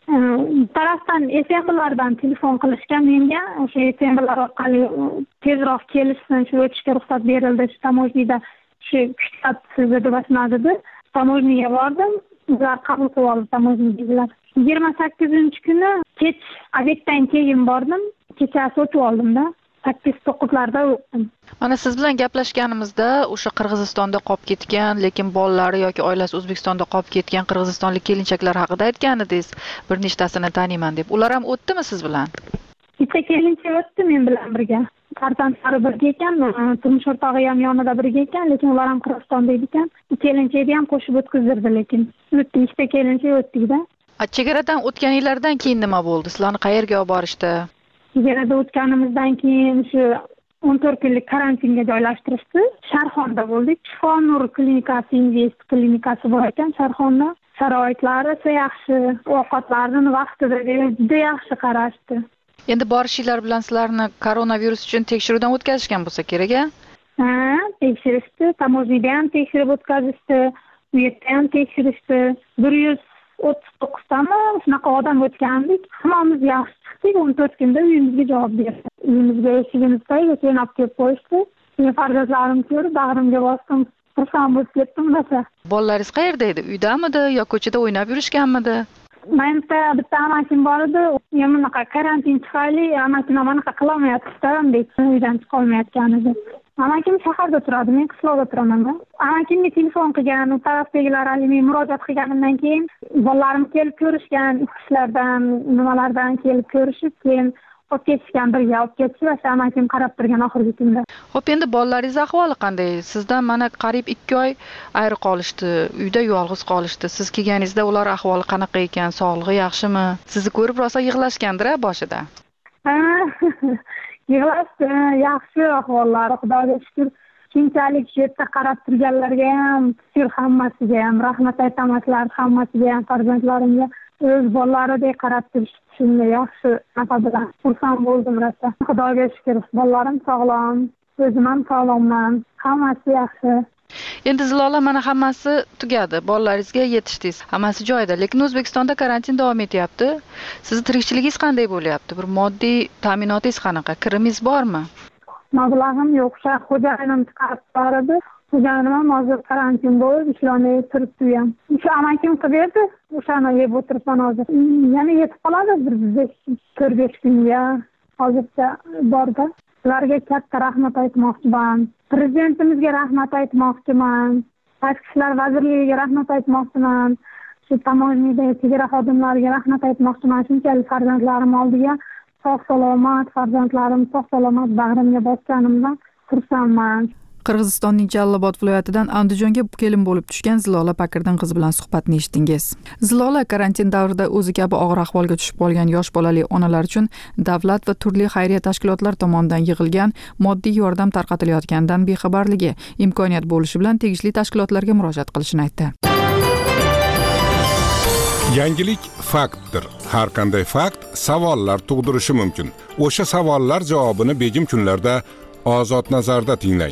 Tarafdan S M lardan telefon qilishgan menga, o'sha S M lar orqali tezroq kelishsin, shu o'tishga ruxsat berildi. Shu tamojnida shu kuchlat sizga deb aytadi. Tamojniga bordim. Ular qabul qilib oldi tamojnidagilar. yigirma sakkizinchi kuni kech obyektdan keyin bordim. Kechasi o'tib oldim-da. sakkiz to'qqizlarda o'tdim. Mana siz bilan gaplashganimizda o'sha Qirg'izistonda qolib ketgan, lekin bolalari yoki oilasi O'zbekistonda qolib ketgan qirg'izistonlik kelinchaklar haqida aytgan edingiz. Bir nechtasini taniyman deb. Ular ham o'tdimi siz bilan? Bitta kelinchak o'tdi men bilan birga. Farzandlari birga ekan, turmush o'rtog'i ham yonida birga ekan, lekin ular ham Qirg'izistonda ekan. Kelinchakni ham qo'shib o'tkazdirdi, lekin o'tdi, ikkita kelinchak o'tdik-da. Chegaradan o'tganinglardan keyin nima bo'ldi? Sizlarni qayerga olib borishdi? Chegarada o'tganimizdan keyin shu o'n to'rt kunlik karantinga joylashtirishdi. Sharxonda bo'ldik. Shifonur klinikasi, Invest klinikasi bor ekan Sharxonda. Sharoitlari yaxshi, ovqatlarni vaqtida juda yaxshi qarashdi. Endi borishinglar bilan sizlarni koronavirus uchun tekshiruvdan o'tkazishgan bo'lsa kerak-a? Ha, tekshirishdi. Tamojnida ham tekshirib o'tkazishdi. U yerda ham tekshirishdi. bir yuz o'ttiz to'qqiztami shunaqa odam o'tgandik. Hammamiz yaxshi chiqdik. o'n to'rt kunda uyimizga javob berdi. Uyimizga eshigimizga jo'nab kelib qo'yishdi. Men farzandlarim ko'rib bag'rimga bosdim. Xursand bo'lib ketdim rosa. Bolalaringiz qayerda edi? Uydamidi yo ko'chada o'ynab yurishganmidi? Menimcha bitta amakim bor edi. Men bunaqa karantin tufayli amakim anaqa qilolmayapti-da, uydan chiqa olmayotgan edi. Amakim shaharda turadi, men qishloqda turaman. Amakimga telefon qilgan, u tarafdagilar men murojaat qilganimdan keyin bolalarim kelib ko'rishgan, ishlardan, nimalardan kelib ko'rishib, keyin olib ketishgan, birga olib ketishib, o'sha amakim qarab turgan oxirgi kunda. Xo'p, endi bolalaringiz ahvoli qanday? Sizdan mana qariyb ikki oy ayri qolishdi, uyda yolg'iz qolishdi. Siz kelganingizda ular ahvoli qanaqa ekan, sog'lig'i yaxshimi? Sizni ko'rib rosa yig'lashgandir-a boshida. Ha, yig'lashdi, yaxshi ahvollari, Xudoga shukr. Keyinchalik shu yerda qarab turganlarga ham, shukr hammasiga ham rahmat aytamaslar, hammasiga ham farzandlarimga o'z bolalaridek qarab turishdi. Shunga yaxshi nafa bilan xursand bo'ldim rosa. Xudoga shukr, bolalarim sog'lom, o'zim ham sog'lomman, hammasi yaxshi. Endi Zilola, mana hammasi tugadi. Bolalaringizga yetishdingiz. Hammasi joyida, lekin O'zbekistonda karantin davom etyapti. Sizning tirikchiligingiz qanday bo'lyapti? Bir moddiy ta'minotingiz qanaqa? Kirimingiz bormi? Mablag'im yo'q, xo'jayinim chiqarib berdi. Xo'jayinim ham hozir karantin bo'lib ishlamay turibdi ham. O'sha amakim qilib berdi. O'shani yeb o'tiribman hozir. Yana yetib qoladi bir to'rt besh kunga. Hozircha borda. Ularga katta rahmat aytmoqchiman. Prezidentimizga rahmat aytmoqchiman. Tashqi ishlar vazirligiga rahmat aytmoqchiman. Shu tamoyildagi chegara xodimlariga rahmat aytmoqchiman. Shunchalik farzandlarim oldiga sog' salomat, farzandlarim sog' salomat bag'rimga bosganimdan xursandman. Qirg'izistonning Jallobod viloyatidan Andijonga kelin bo'lib tushgan Zilola Pakirdan qiz bilan suhbatni eshitdingiz. Zilola karantin davrida o'zi kabi og'ir ahvolga tushib qolgan yosh bolali onalar uchun davlat va turli xayriya tashkilotlari tomonidan yig'ilgan moddiy yordam tarqatilayotganidan bexabarligi, imkoniyat bo'lishi bilan tegishli tashkilotlarga murojaat qilishini aytdi. Yangilik faktdir. Har qanday fakt savollar tug'dirishi mumkin. O'sha savollar javobini begim kunlarda Ozod nazarda tinglang.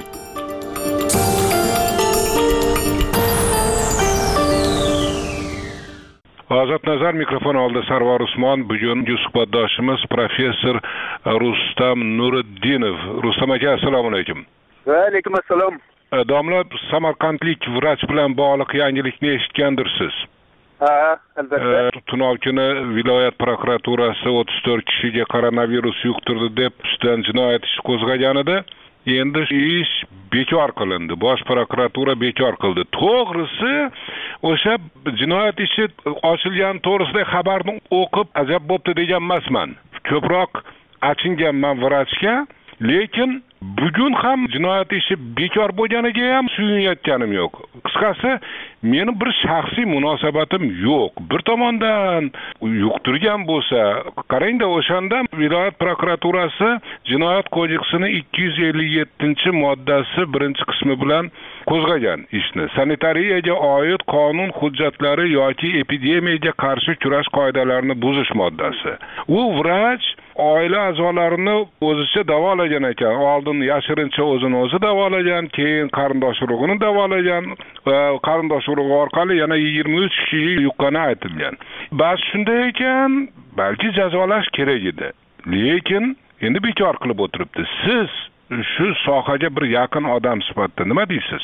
Ozod nazar mikrofon oldi Sarvar Usmon. Bugungi suhbatdoshimiz professor Rustam Nuriddinov. Rustam aka, assalomu alaykum. Va alaykum assalom. Domla, samarqandlik vrach bilan bog'liq yangilikni eshitgandirsiz. Ha, albatta. Tunovkuni viloyat prokuraturasi o'ttiz to'rt kishiga koronavirus yuqtirdi deb ustidan jinoyat ishi qo'zg'agan edi. Endi ish bekor qilindi. Bosh prokuratura bekor qildi. To'g'risi, o'sha jinoyat ishi ochilgan to'g'risidagi xabarni o'qib ajab bo'pti degan emasman. Ko'proq achinganman vrachga, lekin bugun ham jinoyat ishi bekor bo'lganiga ham suyunayotganim yo'q. Qisqasi, meni bir shaxsiy munosabatim yo'q. Bir tomondan yuqtirgan bo'lsa, qarangda, o'shanda viloyat prokuraturasi jinoyat kodeksining ikki yuz ellik yettinchi moddasi birinchi qismi bilan qo'zg'agan ishni. Sanitariyaga oid qonun hujjatlari yoki epidemiyaga qarshi kurash qoidalarini buzish moddasi. U vrach oila a'zolarini o'zicha davolagan ekan. Oldin yashirincha o'zini o'zi davolagan, keyin qarindosh urug'ini davolagan, qarindosh urug'i orqali yana yigirma uch kishiga yuqqani aytilgan. Bas shunday ekan, balki jazolash kerak edi. Lekin endi bekor qilib o'tiribdi. Siz shu sohaga bir yaqin odam sifatida nima deysiz?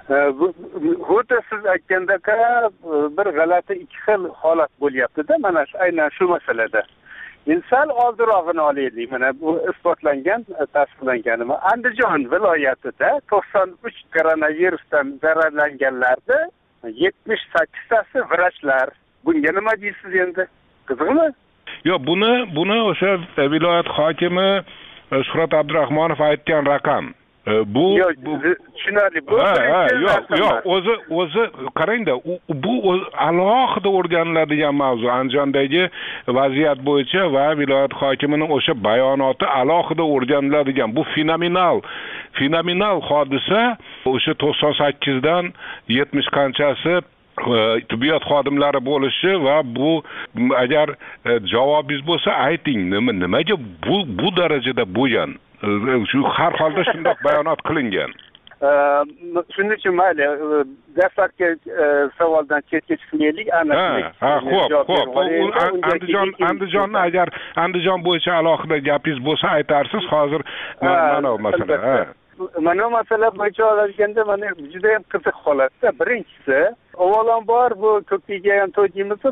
Xuddi siz aytgandek bir g'alati ikki xil holat bo'lyapti-da, mana aynan shu masalada. Inson oldirog'ini olaylik. Mana bu isbotlangan, tasdiqlanganmi? Andijon viloyatida to'qson uch koronavirusdan zararlanganlarda yetmish sakkiztasi vrachlar. Bunga nima deysiz endi? Qiziqmi? Yo'q, buni buni o'sha viloyat hokimi Shuhrat Abdurahmonov aytgan raqam. Bu tushunarli. Bu yo'q, yo'q, o'zi o'zi qarangda, bu alohida o'rganiladigan mavzu. Andijondagi vaziyat bo'yicha va viloyat hokimining o'sha bayonoti alohida o'rganiladigan. Bu fenomenal, fenomenal hodisa. O'sha to'qson sakkizdan yetmish qanchasi tibbiyot xodimlari bo'lishi va bu agar javobingiz bo'lsa ayting, nima nimaga bu bu darajada bo'lgan? Shu har holda shunday bayonot qilingan. Shuning uchun mayli, dastlabki savoldan chetga chiqmaylik, aniqlik. Ha, xo'p, xo'p. Andijon Andijonni agar Andijon bo'yicha alohida gapingiz bo'lsa aytarsiz, hozir mana masala. mana masala bo'yicha olganda mana juda ham qiziq holatda. Birinchisi, avvalambor bu ko'paygan to'yimiz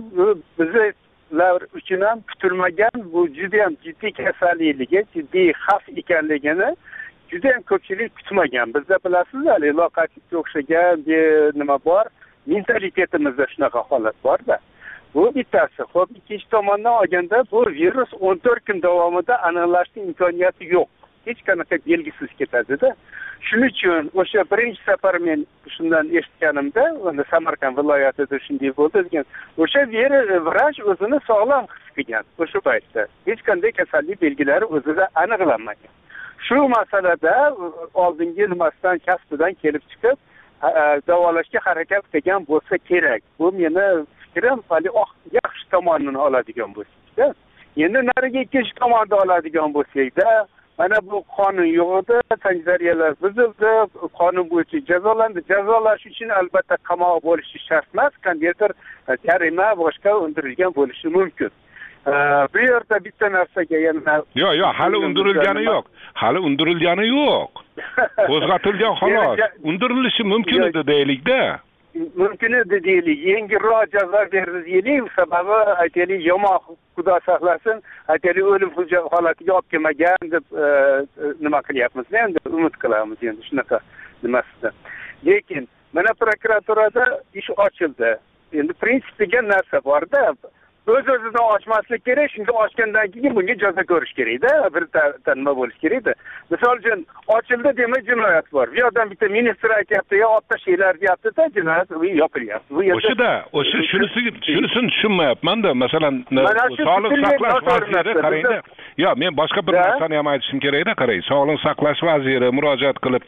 bizlar uchun ham kutilmagan bu juda ham jiddiy kasallikligi, jiddiy xavf ekanligini juda ham ko'pchilik kutmagan. Bizda bilasizlar, loqatlikka o'xshagan nima bor, mentalitetimizda shunaqa holat bor-da. Bu bittasi. Xo'p, ikkinchi tomondan olganda bu virus o'n to'rt kun davomida aniqlashning imkoniyati yo'q. Hech qanaqa belgisiz ketadi-da. Shuning uchun o'sha birinchi safar men shundan eshitganimda, unda Samarqand viloyatida shunday bo'ldi degan. O'sha vrach o'zini sog'lom his qilgan o'sha paytda. Hech qanday kasallik belgilari o'zida aniqlanmagan. Shu masalada oldingi nimasidan kasbidan kelib chiqib davolashga harakat qilgan bo'lsa kerak. Bu meni fikrim, hali yaxshi tomonini oladigan bo'lsak-da. Endi nariga ikkinchi tomonni oladigan bo'lsak-da, mana bu qonun yo'q edi, sanitariyalar buzildi, qonun bo'yicha jazolandi. Jazolash uchun albatta qamoq bo'lishi shart emas, qandaydir jarima boshqa undirilgan bo'lishi mumkin. Bu yerda bitta narsaga yana yo'q, yo'q, hali undirilgani yo'q. Hali undirilgani yo'q. Qo'zg'atilgan xolos. Undirilishi mumkin edi deylik-da. Mumkin edi deylik. Yengilroq jazo berdi deylik, sababi aytaylik yomon xudo saqlasin, aytaylik o'lim holatiga olib kelmagan deb nima qilyapmiz, endi umid qilamiz endi shunaqa nimasida. Lekin mana prokuraturada ish ochildi. Endi prinsip degan narsa bor-da. O'z-o'zidan ochmaslik kerak, shunga ochgandan keyin bunga jazo ko'rish kerak-da, bir nima bo'lish kerak-da. Misol uchun, ochildi demak jinoyat bor. Bu yerdan bitta ministr aytayapti, yo olib tashlaylar deyapti-da, jinoyat yopilyapti. Bu yerda o'shida, o'sha shunisi, shunisini tushunmayapman-da. Masalan, sog'liqni saqlash vaziri qarangda. Yo, men boshqa bir narsani ham aytishim kerak-da, qarang. Sog'liqni saqlash vaziri murojaat qilib,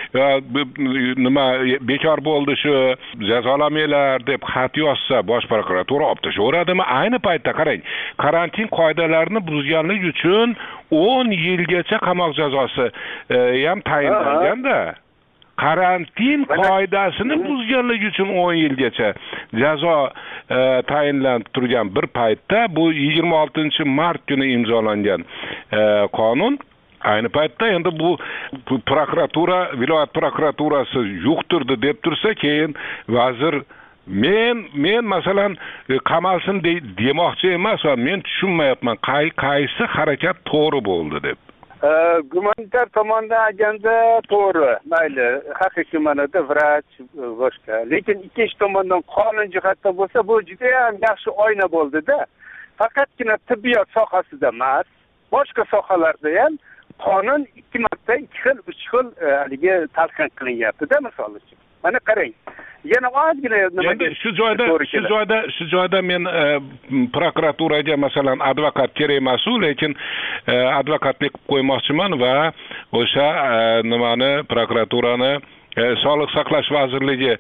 nima bekor bo'ldi shu, jazolamanglar deb xat yozsa, bosh prokuratura olib tashlayveradimi? Ayni paytda qarang, karantin qoidalarini buzganlik uchun o'n yilgacha qamoq jazosi ham tayinlangan-da. Karantin qoidasini buzganlik uchun o'n yilgacha jazo tayinlanib turgan bir paytda bu yigirma oltinchi mart kuni imzolangan qonun. Ayni paytda endi bu prokuratura, viloyat prokuraturasi yuqtirdi deb tursa, keyin vazir Men men masalan qamalsin demoqchi emas va men tushunmayapman qay qaysi harakat to'g'ri bo'ldi deb. Gumanitar tomondan olganda to'g'ri, mayli, haqiqiy ma'noda vrach boshqa. Lekin ikkinchi tomondan qonun jihatdan bo'lsa, bu juda ham yaxshi oyna bo'ldi-da. Faqatgina tibbiyot sohasida emas, boshqa sohalarda ham qonun ikki marta, ikki xil, uch xil haligi talqin qilinyapti-da, misol uchun. Mana qarang. Yana ozgina nima shu joyda shu joyda shu joyda men prokuraturaga masalan advokat kerak emas, lekin advokatlik qilib qo'ymoqchiman va o'sha nimani prokuraturani Sog'liqni saqlash vazirligi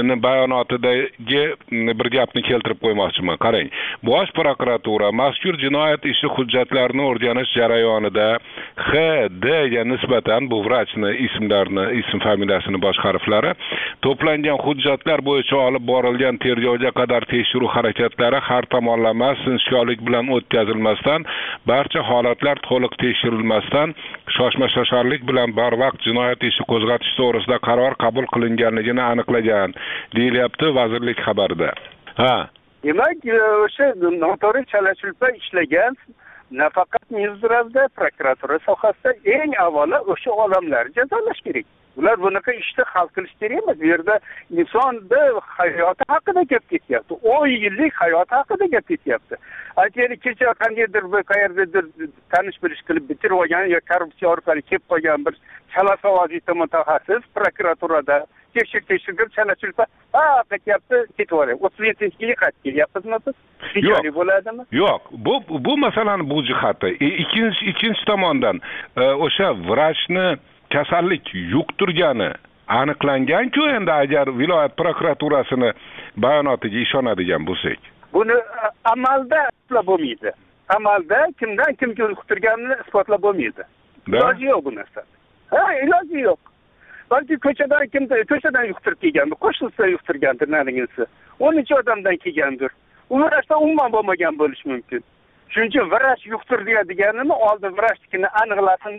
bayonotidagi bir gapni keltirib qo'ymoqchiman. Qarang, Bosh prokuratura mazkur jinoyat ishi hujjatlarini o'rganish jarayonida X D ga nisbatan bu vrachni ismlarini, ism familiyasini bosh harflari to'plangan hujjatlar bo'yicha olib borilgan tergovga qadar tekshiruv harakatlari har tomonlama sinchkovlik bilan o'tkazilmasdan, barcha holatlar to'liq tekshirilmasdan, shoshma-shosharlik bilan barvaqt jinoyat ishi qo'zg'atish to'g'risida qaror qabul qilinganligini aniqlagan deyilyapti vazirlik xabarida. Ha. Demak, o'sha noto'g'ri chala-chulpa ishlagan nafaqat Mizrazda, prokuratura sohasida eng avvalo o'sha odamlarni jazolash kerak. Ular bunaqa ishni hal qilish kerak emas. Bu yerda insonni hayoti haqida gap ketyapti. o'n yillik hayoti haqida gap ketyapti. Aytaylik, kecha qandaydir bir qayerdadir tanish bilish qilib bitirib olgan yo korrupsiya orqali kelib qolgan bir chalasavozita mutaxassis prokuraturada tekshir tekshirib chala-chulpa ha ketyapti, ketaveradi. o'ttiz yettinchiga qaytib kelyapmizmi biz? Yo'q, bo'ladimi? Yo'q, bu bu masalan bu jihati. Ikkinchi ikkinchi tomondan o'sha vrachni kasallik yuqtirgani aniqlangan-ku, endi agar viloyat prokuraturasini bayonotiga ishonadigan bo'lsak. Buni amalda isbotlab bo'lmaydi. Amalda kimdan kimga yuqtirganini isbotlab bo'lmaydi. Iloji yo'q bu narsa. Ha, iloji yo'q. Balki ko'chadan kimda ko'chadan yuqtirib kelgandir, qo'shnisi yuqtirgandir, narigisi. o'ninchi odamdan kelgandir. U vrachda umuman bo'lmagan bo'lishi mumkin. Shuning uchun vrach yuqtirdi deganini oldin vrachnikini aniqlasin-da,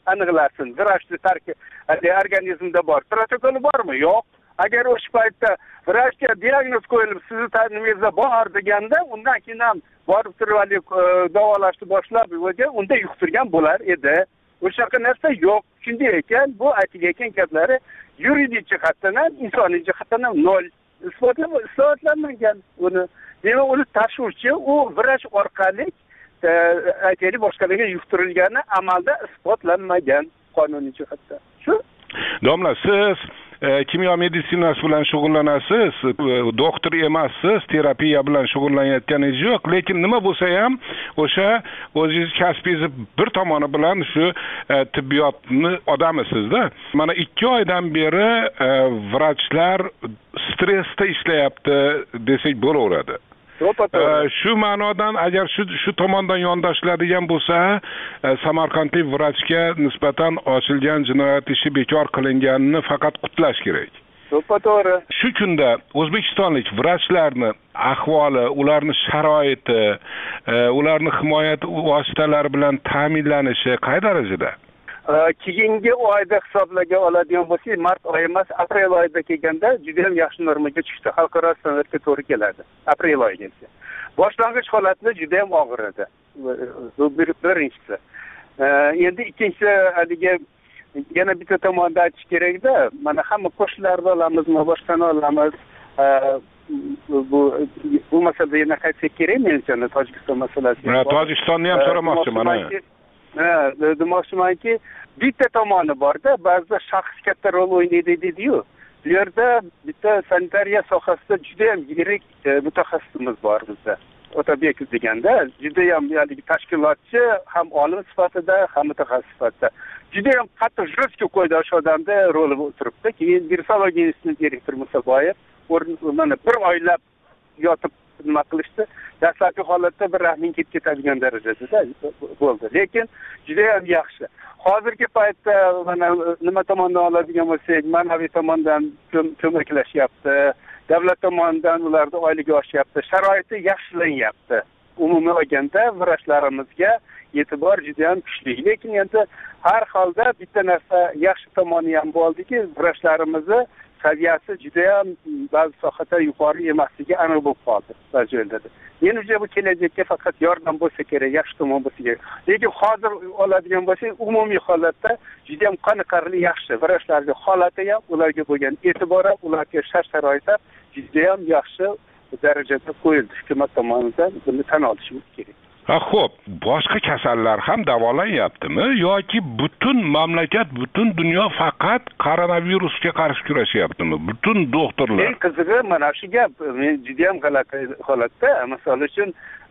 aniqlasin. Vrachni tarki organizmda bor. Protokoli bormi? Yo'q. Agar o'sha paytda vrachga diagnoz qo'yilib, sizni taningizda bor deganda, undan keyin ham borib turib davolashni boshlab, unda yuqtirgan bo'lar edi. O'shaqa narsa yo'q. Shunday ekan, bu aytilgan gaplari yuridik jihatdan ham, insoniy jihatdan ham nol. Isbotlanmagan uni. Demak, uni tashuvchi u vrach orqali aytaylik boshqalarga yuqtirilgani amalda isbotlanmagan qonuniy jihatdan. Shu? Domla, siz kimyo meditsinasi bilan shug'ullanasiz, doktor emassiz, terapiya bilan shug'ullanayotganingiz yo'q, lekin nima bo'lsa ham o'sha o'zingiz kasbingiz bir tomoni bilan shu tibbiyotni odamisiz-da. Mana ikki oydan beri vrachlar stressda ishlayapti desak bo'laveradi. Shu ma'nodan agar shu shu tomondan yondashiladigan bo'lsa, Samarqandlik vrachga nisbatan ochilgan jinoyat ishi bekor qilinganini faqat qutlash kerak. To'g'ri. Shu kunda o'zbekistonlik vrachlarning ahvoli, ularning sharoiti, ularning himoya vositalari bilan ta'minlanishi qay darajada? Keyingi oyda hisoblaga oladigan bo'lsak, mart oyi emas, aprel oyida kelganda juda ham yaxshi normaga tushdi. Xalqaro standartga to'g'ri keladi. Aprel oyiga esa. Boshlang'ich holatda juda ham og'ir edi. Bu birinchisi. Endi ikkinchisi, haligi yana bitta tomonda aytish kerak-da, mana hamma qo'shnilarni olamizmi, boshqani olamiz. Bu bu masalada yana qaytsak kerak menimcha, Tojikiston masalasi. Mana Tojikistonni ham so'ramoqchiman. Ha, demoqchimanki, bitta tomoni bor-da, ba'zida shaxs katta rol o'ynaydi dedi-yu. Bu yerda bitta sanitariya sohasida juda ham yirik mutaxassisimiz bor bizda. Otabekov deganda, juda ham ya'ni tashkilotchi, ham olim sifatida, ham mutaxassis sifatida. Juda ham qattiq juristga qo'ydi o'sha odamda roli o'tiribdi. Keyin virusologiya instituti direktori Musaboyev mana bir oylab yotib nima qilishdi. Dastlabki holatda bir rahming ketib ketadigan darajada bo'ldi. Lekin juda ham yaxshi. Hozirgi paytda mana nima tomondan oladigan bo'lsak, ma'naviy tomondan ko'maklashyapti, davlat tomonidan ularni oyligi oshyapti, sharoiti yaxshilanyapti. Umumiy olganda vrachlarimizga e'tibor juda ham kuchli. Lekin endi har holda bitta narsa yaxshi tomoni ham bo'ldiki, vrachlarimizni saviyasi juda ham ba'zi sohada yuqori emasligi aniq bo'lib qoldi ba'zi joylarda. Menimcha bu kelajakka faqat yordam bo'lsa kerak, yaxshi tomon bo'lsa kerak. Lekin hozir oladigan bo'lsak, umumiy holatda juda ham qoniqarli yaxshi. Vrachlarga holati ham, ularga bo'lgan e'tibor ham, ularga shart-sharoit ham juda ham yaxshi darajada qo'yildi. Hukumat tomonidan buni tan olishimiz kerak. Ha, xo'p, boshqa kasallar ham davolanyaptimi yoki butun mamlakat, butun dunyo faqat koronavirusga qarshi kurashyaptimi? Butun doktorlar. Eng qizig'i mana shu gap, men juda ham g'alati holatda, masalan uchun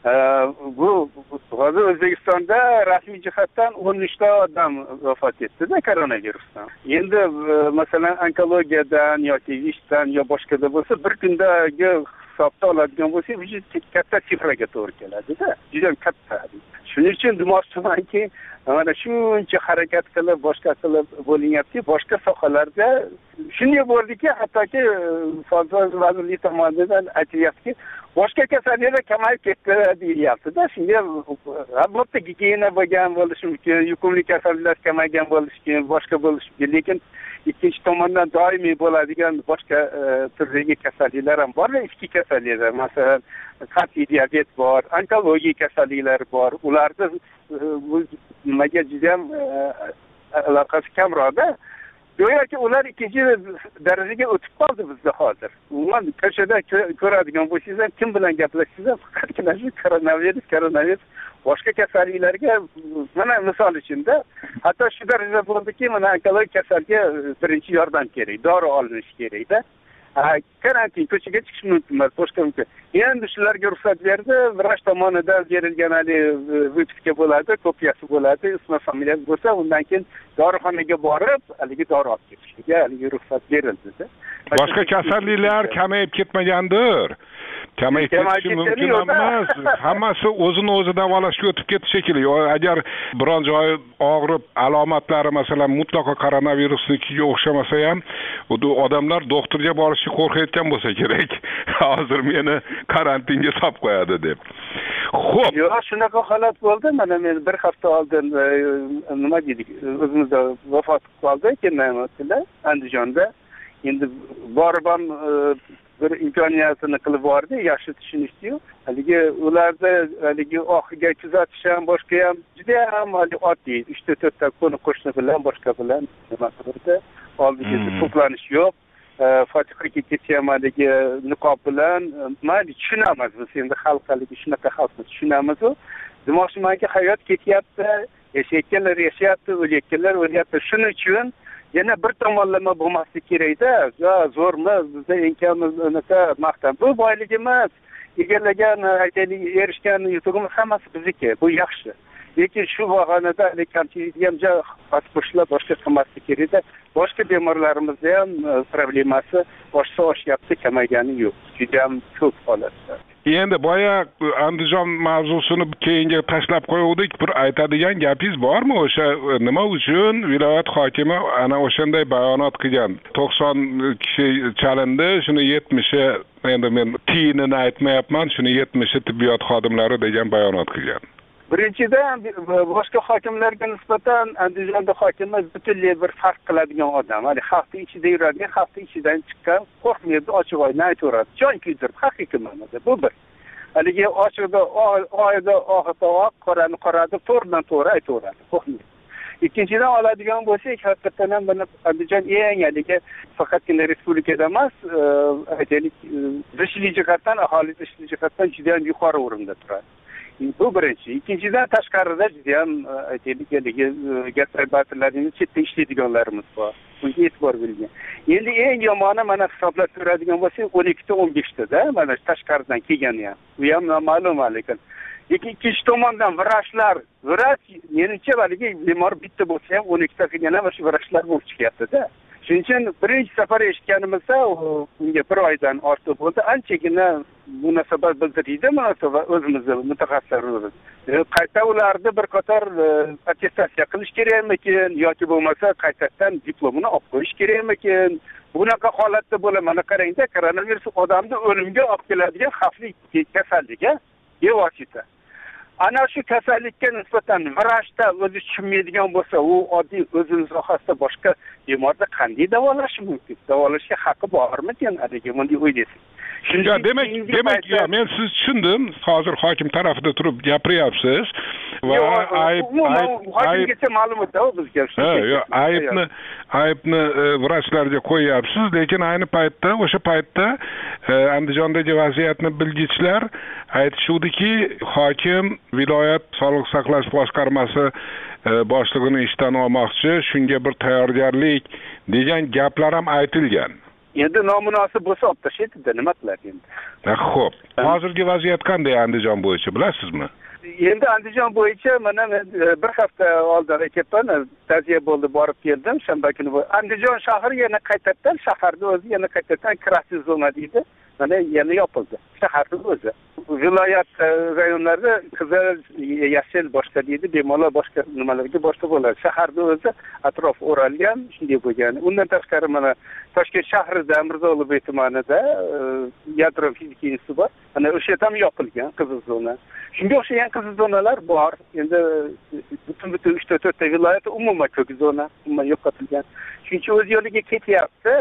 bu hozir O'zbekistonda rasmiy jihatdan o'n uch ta odam vafot etdi-da koronavirusdan. Endi masalan onkologiyadan yoki ishdan yo boshqada bo'lsa, bir kundagi hisobda oladigan bo'lsak, bu katta sifraga to'g'ri keladi-da. Juda ham katta. Shuning uchun demoqchimanki, mana shuncha harakat qilib, boshqa qilib bo'linyapti, boshqa sohalarda shunday bo'ldiki, hattoki Sog'liqni vazirligi tomonidan aytilyaptiki, boshqa kasalliklar kamayib ketdi deyilyapti-da. Shunga albatta gigiyena bo'lgan bo'lishi mumkin, yuqumli kasalliklar kamaygan bo'lishi mumkin, boshqa bo'lishi mumkin, lekin ikkinchi tomondan doimiy bo'ladigan boshqa turdagi kasalliklar ham bor va ichki kasalliklar, masalan, qat'iy diabet bor, onkologik kasalliklar bor. Ularda nimaga juda ham aloqasi kamroq-da. Go'yoki ular ikkinchi darajaga o'tib qoldi bizda hozir. Umuman ko'chada ko'radigan bo'lsangiz ham, kim bilan gaplashsangiz ham faqatgina shu koronavirus, koronavirus boshqa kasalliklarga, mana misol uchun-da, hatto shu darajada bo'ldiki, mana onkologik kasalga birinchi yordam kerak, dori olinishi kerak-da. Karantin, ko'chaga chiqish mumkin emas, boshqa mumkin. Endi shularga ruxsat berdi, vrach tomonidan berilgan hali vyipska bo'ladi, kopiyasi bo'ladi, ismi familiyasi bo'lsa, undan keyin dorixonaga borib, haligi dori olib ketishga haligi ruxsat berildi-da. Boshqa kasalliklar kamayib ketmagandir. Kamayib ketishi mumkin emas. Hammasi o'zini o'zi davolashga o'tib ketishi shekilli. Agar biron joyi og'rib, alomatlari masalan mutlaqo koronavirusnikiga o'xshamasa ham, odamlar doktorga borishga qo'rqayotgan bo'lsa kerak. Hozir meni karantinga solib qo'yadi deb. Xo'p. Yo'q, shunaqa holat bo'ldi. Mana men bir hafta oldin nima dedik, o'zimizda vafot qildi ekanlar Andijonda. Endi borib ham bir imkoniyatini qilib bordi, yaxshi tushunishdi-yu. Haligi ularda haligi oxiga kuzatish ham, boshqa ham juda ham oddiy. uchta to'rtta qo'ni qo'shni bilan, boshqa bilan nima qildi? Oldiga to'planish yo'q. Fotihaga ketgan haligi niqob bilan, mayli tushunamiz biz endi xalq haligi shunaqa xalqni tushunamiz. Demoqchimanki, hayot ketyapti, yashayotganlar yashayapti, o'layotganlar o'lyapti. Shuning uchun yana bir tomonlama bo'lmasligi kerak-da. Zo'rmi, bizda eng kami unaqa maqtan. Bu boylik emas. Egallagan, aytaylik, erishgan yutug'imiz hammasi bizniki. Bu yaxshi. Lekin shu bahonada kamchilikni ham qo'shilib boshqa qilmaslik kerak-da. Boshqa bemorlarimizda ham problemasi boshqa oshyapti, kamaygani yo'q. Juda ham ko'p holatda. Endi boya Andijon mavzusini keyinga tashlab qo'yuvdik, bir aytadigan gapingiz bormi? O'sha nima uchun viloyat hokimi ana o'shanday bayonot qilgan? to'qson kishi chalindi, shuni yetmishi, endi men tiyinini aytmayapman, shuni yetmishi tibbiyot xodimlari degan bayonot qilgan. Birinchidan boshqa hokimlarga nisbatan Andijonda hokimlar butunlay bir farq qiladigan odam. Hali xalqning ichida yuradigan, xalqning ichidan chiqqan, qo'rqmaydi, ochiq oyna aytaveradi. Jon kuydirib, haqiqiy ma'noda bu bir. Haligi ochiqda oyda oqda oq, qorani qora deb to'g'ridan to'g'ri aytaveradi, qo'rqmaydi. Ikkinchidan oladigan bo'lsak, haqiqatan ham buni Andijon eng haligi faqatgina respublikada emas, aytaylik, zishli jihatdan, aholi zishli jihatdan juda ham yuqori o'rinda turadi. Bu birinchi. Ikkinchidan tashqarida juda ham aytaylik, haligi gastroenterologlarning chetda ishlaydiganlarimiz bor. Bunga e'tibor berilgan. Endi eng yomoni mana hisoblab ko'radigan bo'lsak, o'n ikkita o'n beshta da mana tashqaridan kelgani ham. Bu ham noma'lum lekin. Lekin ikkinchi tomondan vrachlar, vrach menimcha haligi bemor bitta bo'lsa ham o'n ikkita qilgani mana shu vrachlar bo'lib chiqyapti-da. Shuning uchun birinchi safar eshitganimizda unga bir oydan ortiq bo'ldi. Anchagina munosabat bildirdi, munosabat o'zimizda mutaxassislarimiz. Qayta ularni bir qator attestatsiya qilish kerakmikin yoki bo'lmasa qaytadan diplomini olib qo'yish kerakmikin? Bunaqa holatda bo'la, mana qarangda, koronavirus odamni o'limga olib keladigan xavfli kasallik-a, bevosita. Ana shu kasallikka nisbatan vrachda o'zi tushunmaydigan bo'lsa, u oddiy o'zini sohasida boshqa bemorni qanday davolash mumkin? Davolashga haqqi bormikin? Haligi bunday o'ylaysiz. Shunga demak, demak, yo, men siz tushundim. Hozir hokim tarafida turib gapiryapsiz va ayb hokimgacha ma'lumotda bizga. Ha, yo, aybni aybni vrachlarga qo'yapsiz, lekin ayni paytda, o'sha paytda Andijondagi vaziyatni bilgichlar aytishuvdiki, hokim viloyat sog'liq saqlash boshqarmasi boshlig'ini ishdan olmoqchi, shunga bir tayyorgarlik degan gaplar ham aytilgan. Endi nomunosib bo'lsa olib tashlaydi-da, nima qiladi endi? Xo'p, hozirgi vaziyat qanday Andijon bo'yicha bilasizmi? Endi Andijon bo'yicha mana bir hafta oldin aytibman, ta'ziya bo'ldi, borib keldim, shanba kuni. Andijon shahri yana qaytadan, shaharni o'zi yana qaytadan krasniy zona deydi. Mana yana yopildi. Shaharning o'zi. Viloyat rayonlarda qizil, yashil boshqa deydi, bemalol boshqa nimalarga boshqa bo'ladi. Shaharning o'zi atrof o'ralgan, shunday bo'lgan. Undan tashqari mana Toshkent shahrida Mirzo Ulug'bek tumanida yadro fizika instituti bor. Mana o'sha ham yopilgan qizil zona. Shunga o'xshagan qizil zonalar bor. Endi butun butun uchta to'rtta viloyatda umuman ko'k zona, umuman yo'qotilgan. Shuning o'z yo'liga ketyapti.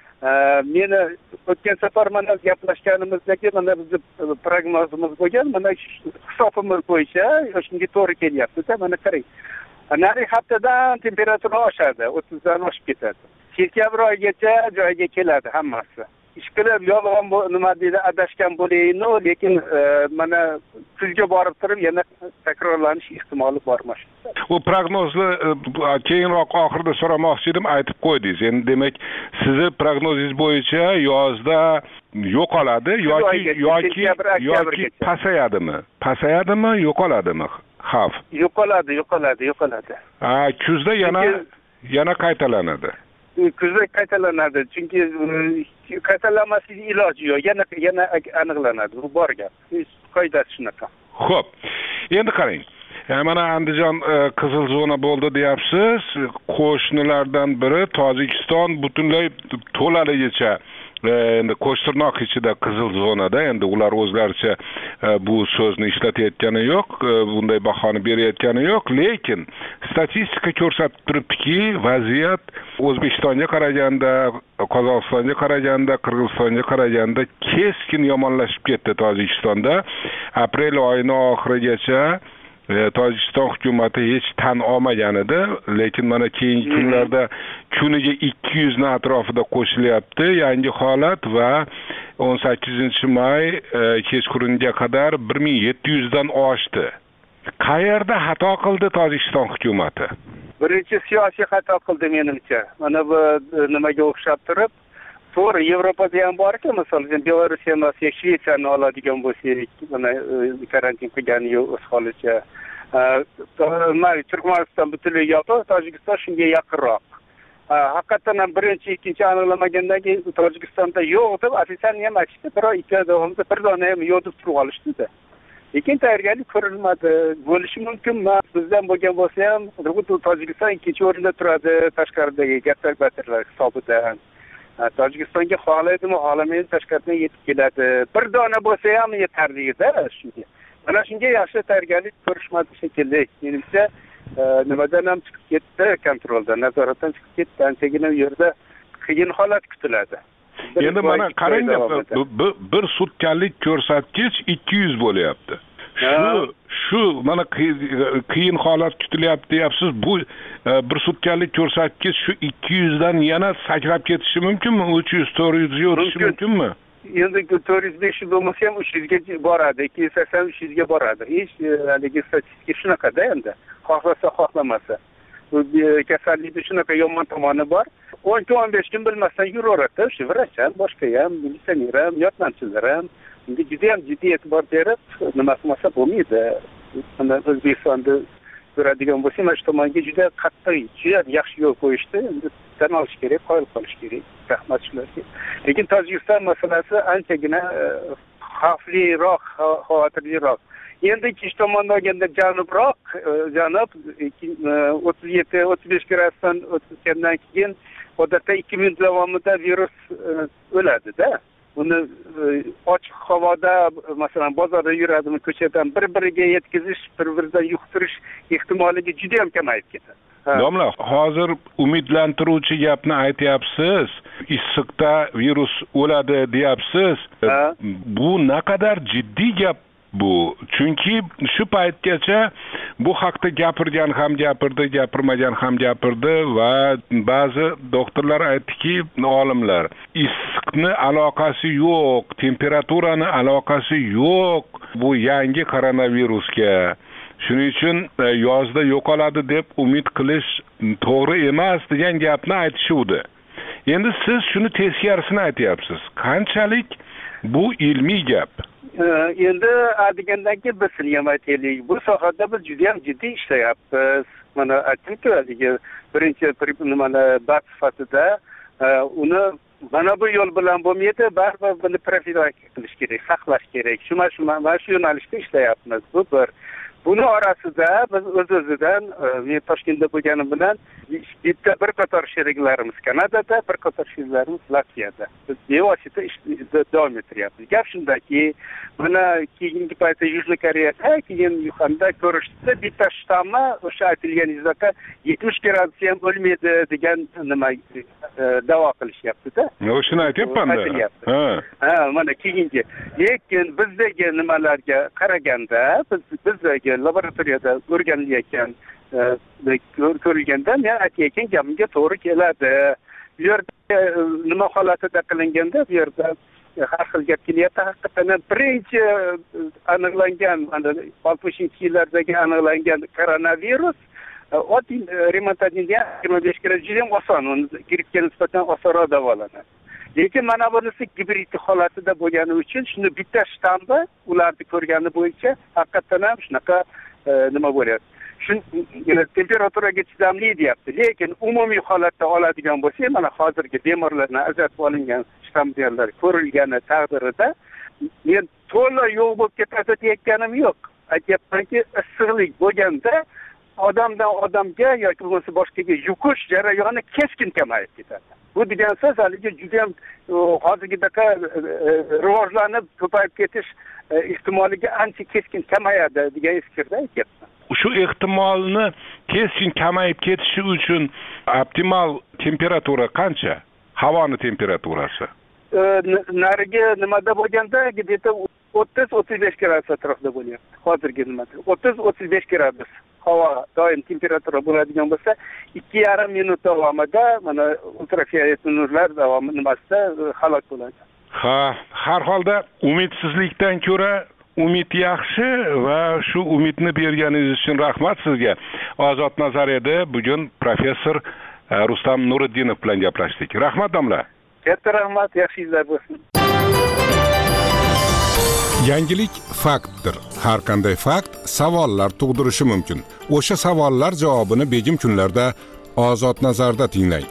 Meni o'tgan safar mana gaplashganimizdagi mana bizni prognozimiz bo'lgan, mana hisobimiz bo'yicha shunga to'g'ri kelyapti-da, mana qarang. Nari haftadan temperatura oshadi, o'ttizdan oshib ketadi. Sentyabr oyigacha joyiga keladi hammasi. Ishqilib yolg'on nima deydi, adashgan bo'layinu, lekin mana kuzga borib turib yana takrorlanish ehtimoli bor mana. Bu prognozni keyinroq oxirida so'ramoqchi edim, aytib qo'ydingiz. Endi demak, sizni prognozingiz bo'yicha yozda yo'qoladi yoki yoki yoki pasayadimi? Pasayadimi, yo'qoladimi xavf? Yo'qoladi, yo'qoladi, yo'qoladi. Ha, kuzda yana yana qaytalanadi. Kuzda qaytalanadi, chunki qaytalanmaslik iloji yo'q, yana yana aniqlanadi. Bu bor gap. Qoidasi shunaqa. Xo'p. Endi qarang. Mana Andijon qizil zona bo'ldi deyapsiz. Qo'shnilardan biri Tojikiston butunlay to'laligicha endi qo'shtirnoq ichida qizil zonada, endi ular o'zlaricha bu so'zni ishlatayotgani yo'q, bunday bahoni berayotgani yo'q, lekin statistika ko'rsatib turibdiki, vaziyat O'zbekistonga qaraganda, Qozog'istonga qaraganda, Qirg'izistonga qaraganda keskin yomonlashib ketdi. Tojikistonda aprel oyining oxirigacha Tojikiston hukumati hech tan olmagan edi, lekin mana keyingi kunlarda kuniga ikki yuz ning atrofida qo'shilyapti yangi holat va o'n sakkizinchi may kechqurunga qadar bir ming yetti yuz dan oshdi. Qayerda xato qildi Tojikiston hukumati? Birinchi siyosiy xato qildi menimcha. Mana bu nimaga o'xshab turib, to'g'ri Yevropada ham bor-ku, masalan, Belarusga emas, Shvetsiyani oladigan bo'lsak, mana karantin qilgani yo'q o'z holicha. Turkmaniston butunlay yopiq, Tojikiston shunga yaqinroq. Haqiqatan ham birinchi, ikkinchi aniqlamagandan keyin Tojikistonda yo'q deb ofitsialni ham aytishdi, biroq ikki davomida bir dona ham yo'q deb turib olishdi-da. Lekin tayyorgarlik ko'rilmadi. Bo'lishi mumkin emas. Bizdan bo'lgan bo'lsa ham, Tojikiston ikkinchi o'rinda turadi tashqaridagi gap-batirlar hisobidan. Tojikistonga xohlaydimi, xohlamaydi tashqaridan yetib keladi. Bir dona bo'lsa ham yetarli-da shunga. Mana shunga yaxshi tayyorgarlik ko'rishmadi shekilli. Menimcha nimadan ham chiqib ketdi, kontroldan, nazoratdan chiqib ketdi. Anchagina u yerda qiyin holat kutiladi. Endi mana qarang, bir sutkalik ko'rsatkich ikki yuz bo'lyapti. Shu shu mana qiyin holat kutilyapti deyapsiz. Bu bir sutkalik ko'rsatkich shu ikki yuz dan yana sakrab ketishi mumkinmi? uch yuz to'rt yuz ga o'tishi mumkinmi? Endi to'rt yuz besh yuz bo'lmasa ham uch yuz ga boradi, ikki yuz sakson uch yuz ga boradi. Hech haligi statistika shunaqa-da endi. Xohlasa, xohlamasa. Bu kasallikning shunaqa yomon tomoni bor. o'n o'n besh kun bilmasdan yuraveradi. Shu vrach ham, boshqa ham, militsioner ham, yordamchilar ham. Bunga juda ham jiddiy e'tibor berib, nima qilmasa bo'lmaydi. Mana O'zbekistonda ko'radigan bo'lsa, mana shu tomonga juda qattiq, juda yaxshi yo'l qo'yishdi. Endi tan olish kerak, qoyil qolish kerak. Rahmat shularga. Lekin Tojikiston masalasi anchagina xavfliroq, xavotirliroq. Endi ikkinchi tomondan olganda janubroq, janub o'ttiz yetti o'ttiz besh gradusdan o'tgandan keyin odatda ikki minut davomida virus o'ladi-da. Uni ochiq havoda, masalan, bozorda yuradimi, ko'chadan bir-biriga yetkazish, bir-biridan yuqtirish ehtimoligi juda ham kamayib ketadi. Domla, hozir umidlantiruvchi gapni aytyapsiz. Issiqda virus o'ladi deyapsiz. Bu naqadar jiddiy gap bu. Chunki shu paytgacha bu haqda gapirgan ham gapirdi, gapirmagan ham gapirdi va ba'zi doktorlar aytdiki, olimlar, issiqni aloqasi yo'q, temperaturani aloqasi yo'q bu yangi koronavirusga. Shuning uchun yozda yo'qoladi deb umid qilish to'g'ri emas degan gapni aytishuvdi. Endi siz shuni teskarisini aytyapsiz. Qanchalik bu ilmiy gap? Endi degandan keyin biz ham aytaylik. Bu sohada biz juda ham jiddiy ishlayapmiz. Mana aytdik-ku, birinchi nimani bat sifatida uni mana bu yo'l bilan bo'lmaydi, baribir buni profilaktika qilish kerak, saqlash kerak. Shu mana shu yo'nalishda ishlayapmiz. Bu bir. Buni orasida biz o'z-o'zidan, men Toshkentda bo'lganim bilan bitta bir qator sheriklarimiz Kanadada, bir qator sheriklarimiz Latviyada. Biz bevosita davom ettiryapmiz. Gap shundaki, mana keyingi paytda Yužniy Koreyada, keyin Yuxanda ko'rishdi, bitta shtammi o'sha aytilganingizdek yetmish gradus ham o'lmaydi degan nima da'vo qilishyapti-da. O'shani aytyapman-da. Ha. Ha, mana keyingi. Lekin bizdagi nimalarga qaraganda, biz bizdagi laboratoriyada o'rganilayotgan ko'rilganda men aytayotgan gapimga to'g'ri keladi. Bu yerda nima holatida qilinganda, bu yerda har xil gap kelyapti. Haqiqatan birinchi aniqlangan, mana oltmishinchi yillardagi aniqlangan koronavirus oddiy remontadinga yigirma besh gradus juda ham oson, grippga nisbatan osonroq davolanadi. Lekin mana bunisi gibrid holatida bo'lgani uchun shuni bitta shtambi ularni ko'rgani bo'yicha haqiqatan ham shunaqa nima bo'lyapti. Shu temperaturaga chidamli deyapti. Lekin umumiy holatda oladigan bo'lsa, mana hozirgi bemorlardan ajratib olingan shtamlar ko'rilgani taqdirida men to'la yo'q bo'lib ketadi deyotganim yo'q. Aytyapmanki, issiqlik bo'lganda odamdan odamga yoki bo'lmasa boshqaga yukish jarayoni keskin kamayib ketadi. Bu degan so'z haligi juda ham hozirgidaqa rivojlanib ko'payib ketish ehtimolligi ancha keskin kamayadi degan fikrda aytyapman. Shu ehtimolni keskin kamayib ketishi uchun optimal temperatura qancha? Havoni temperaturasi. Narigi nimada bo'lganda где-то o'ttiz o'ttiz besh gradus atrofida bo'lyapti. Hozirgi nimada o'ttiz o'ttiz besh gradus havo doim temperatura bo'ladigan bo'lsa, ikki yarim minut davomida mana ultrafiolet nurlar davomi nimasida halok bo'ladi. Ha, har holda umidsizlikdan ko'ra umid yaxshi va shu umidni berganingiz uchun rahmat sizga. Ozod nazariyada bugun professor Rustam Nuriddinov bilan gaplashdik. Rahmat domla. Katta rahmat, yaxshi izlar bo'lsin. Yangilik faktdir. Har qanday fakt savollar tug'dirishi mumkin. O'sha savollar javobini begim kunlarda Ozod nazarda tinglang.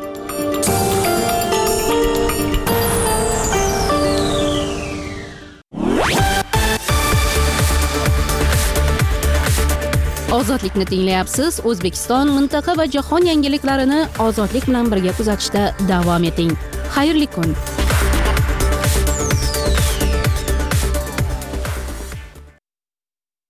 Ozodlikni tinglayapsiz. O'zbekiston, mintaqa va jahon yangiliklarini ozodlik bilan birga kuzatishda davom eting. Xayrli kun.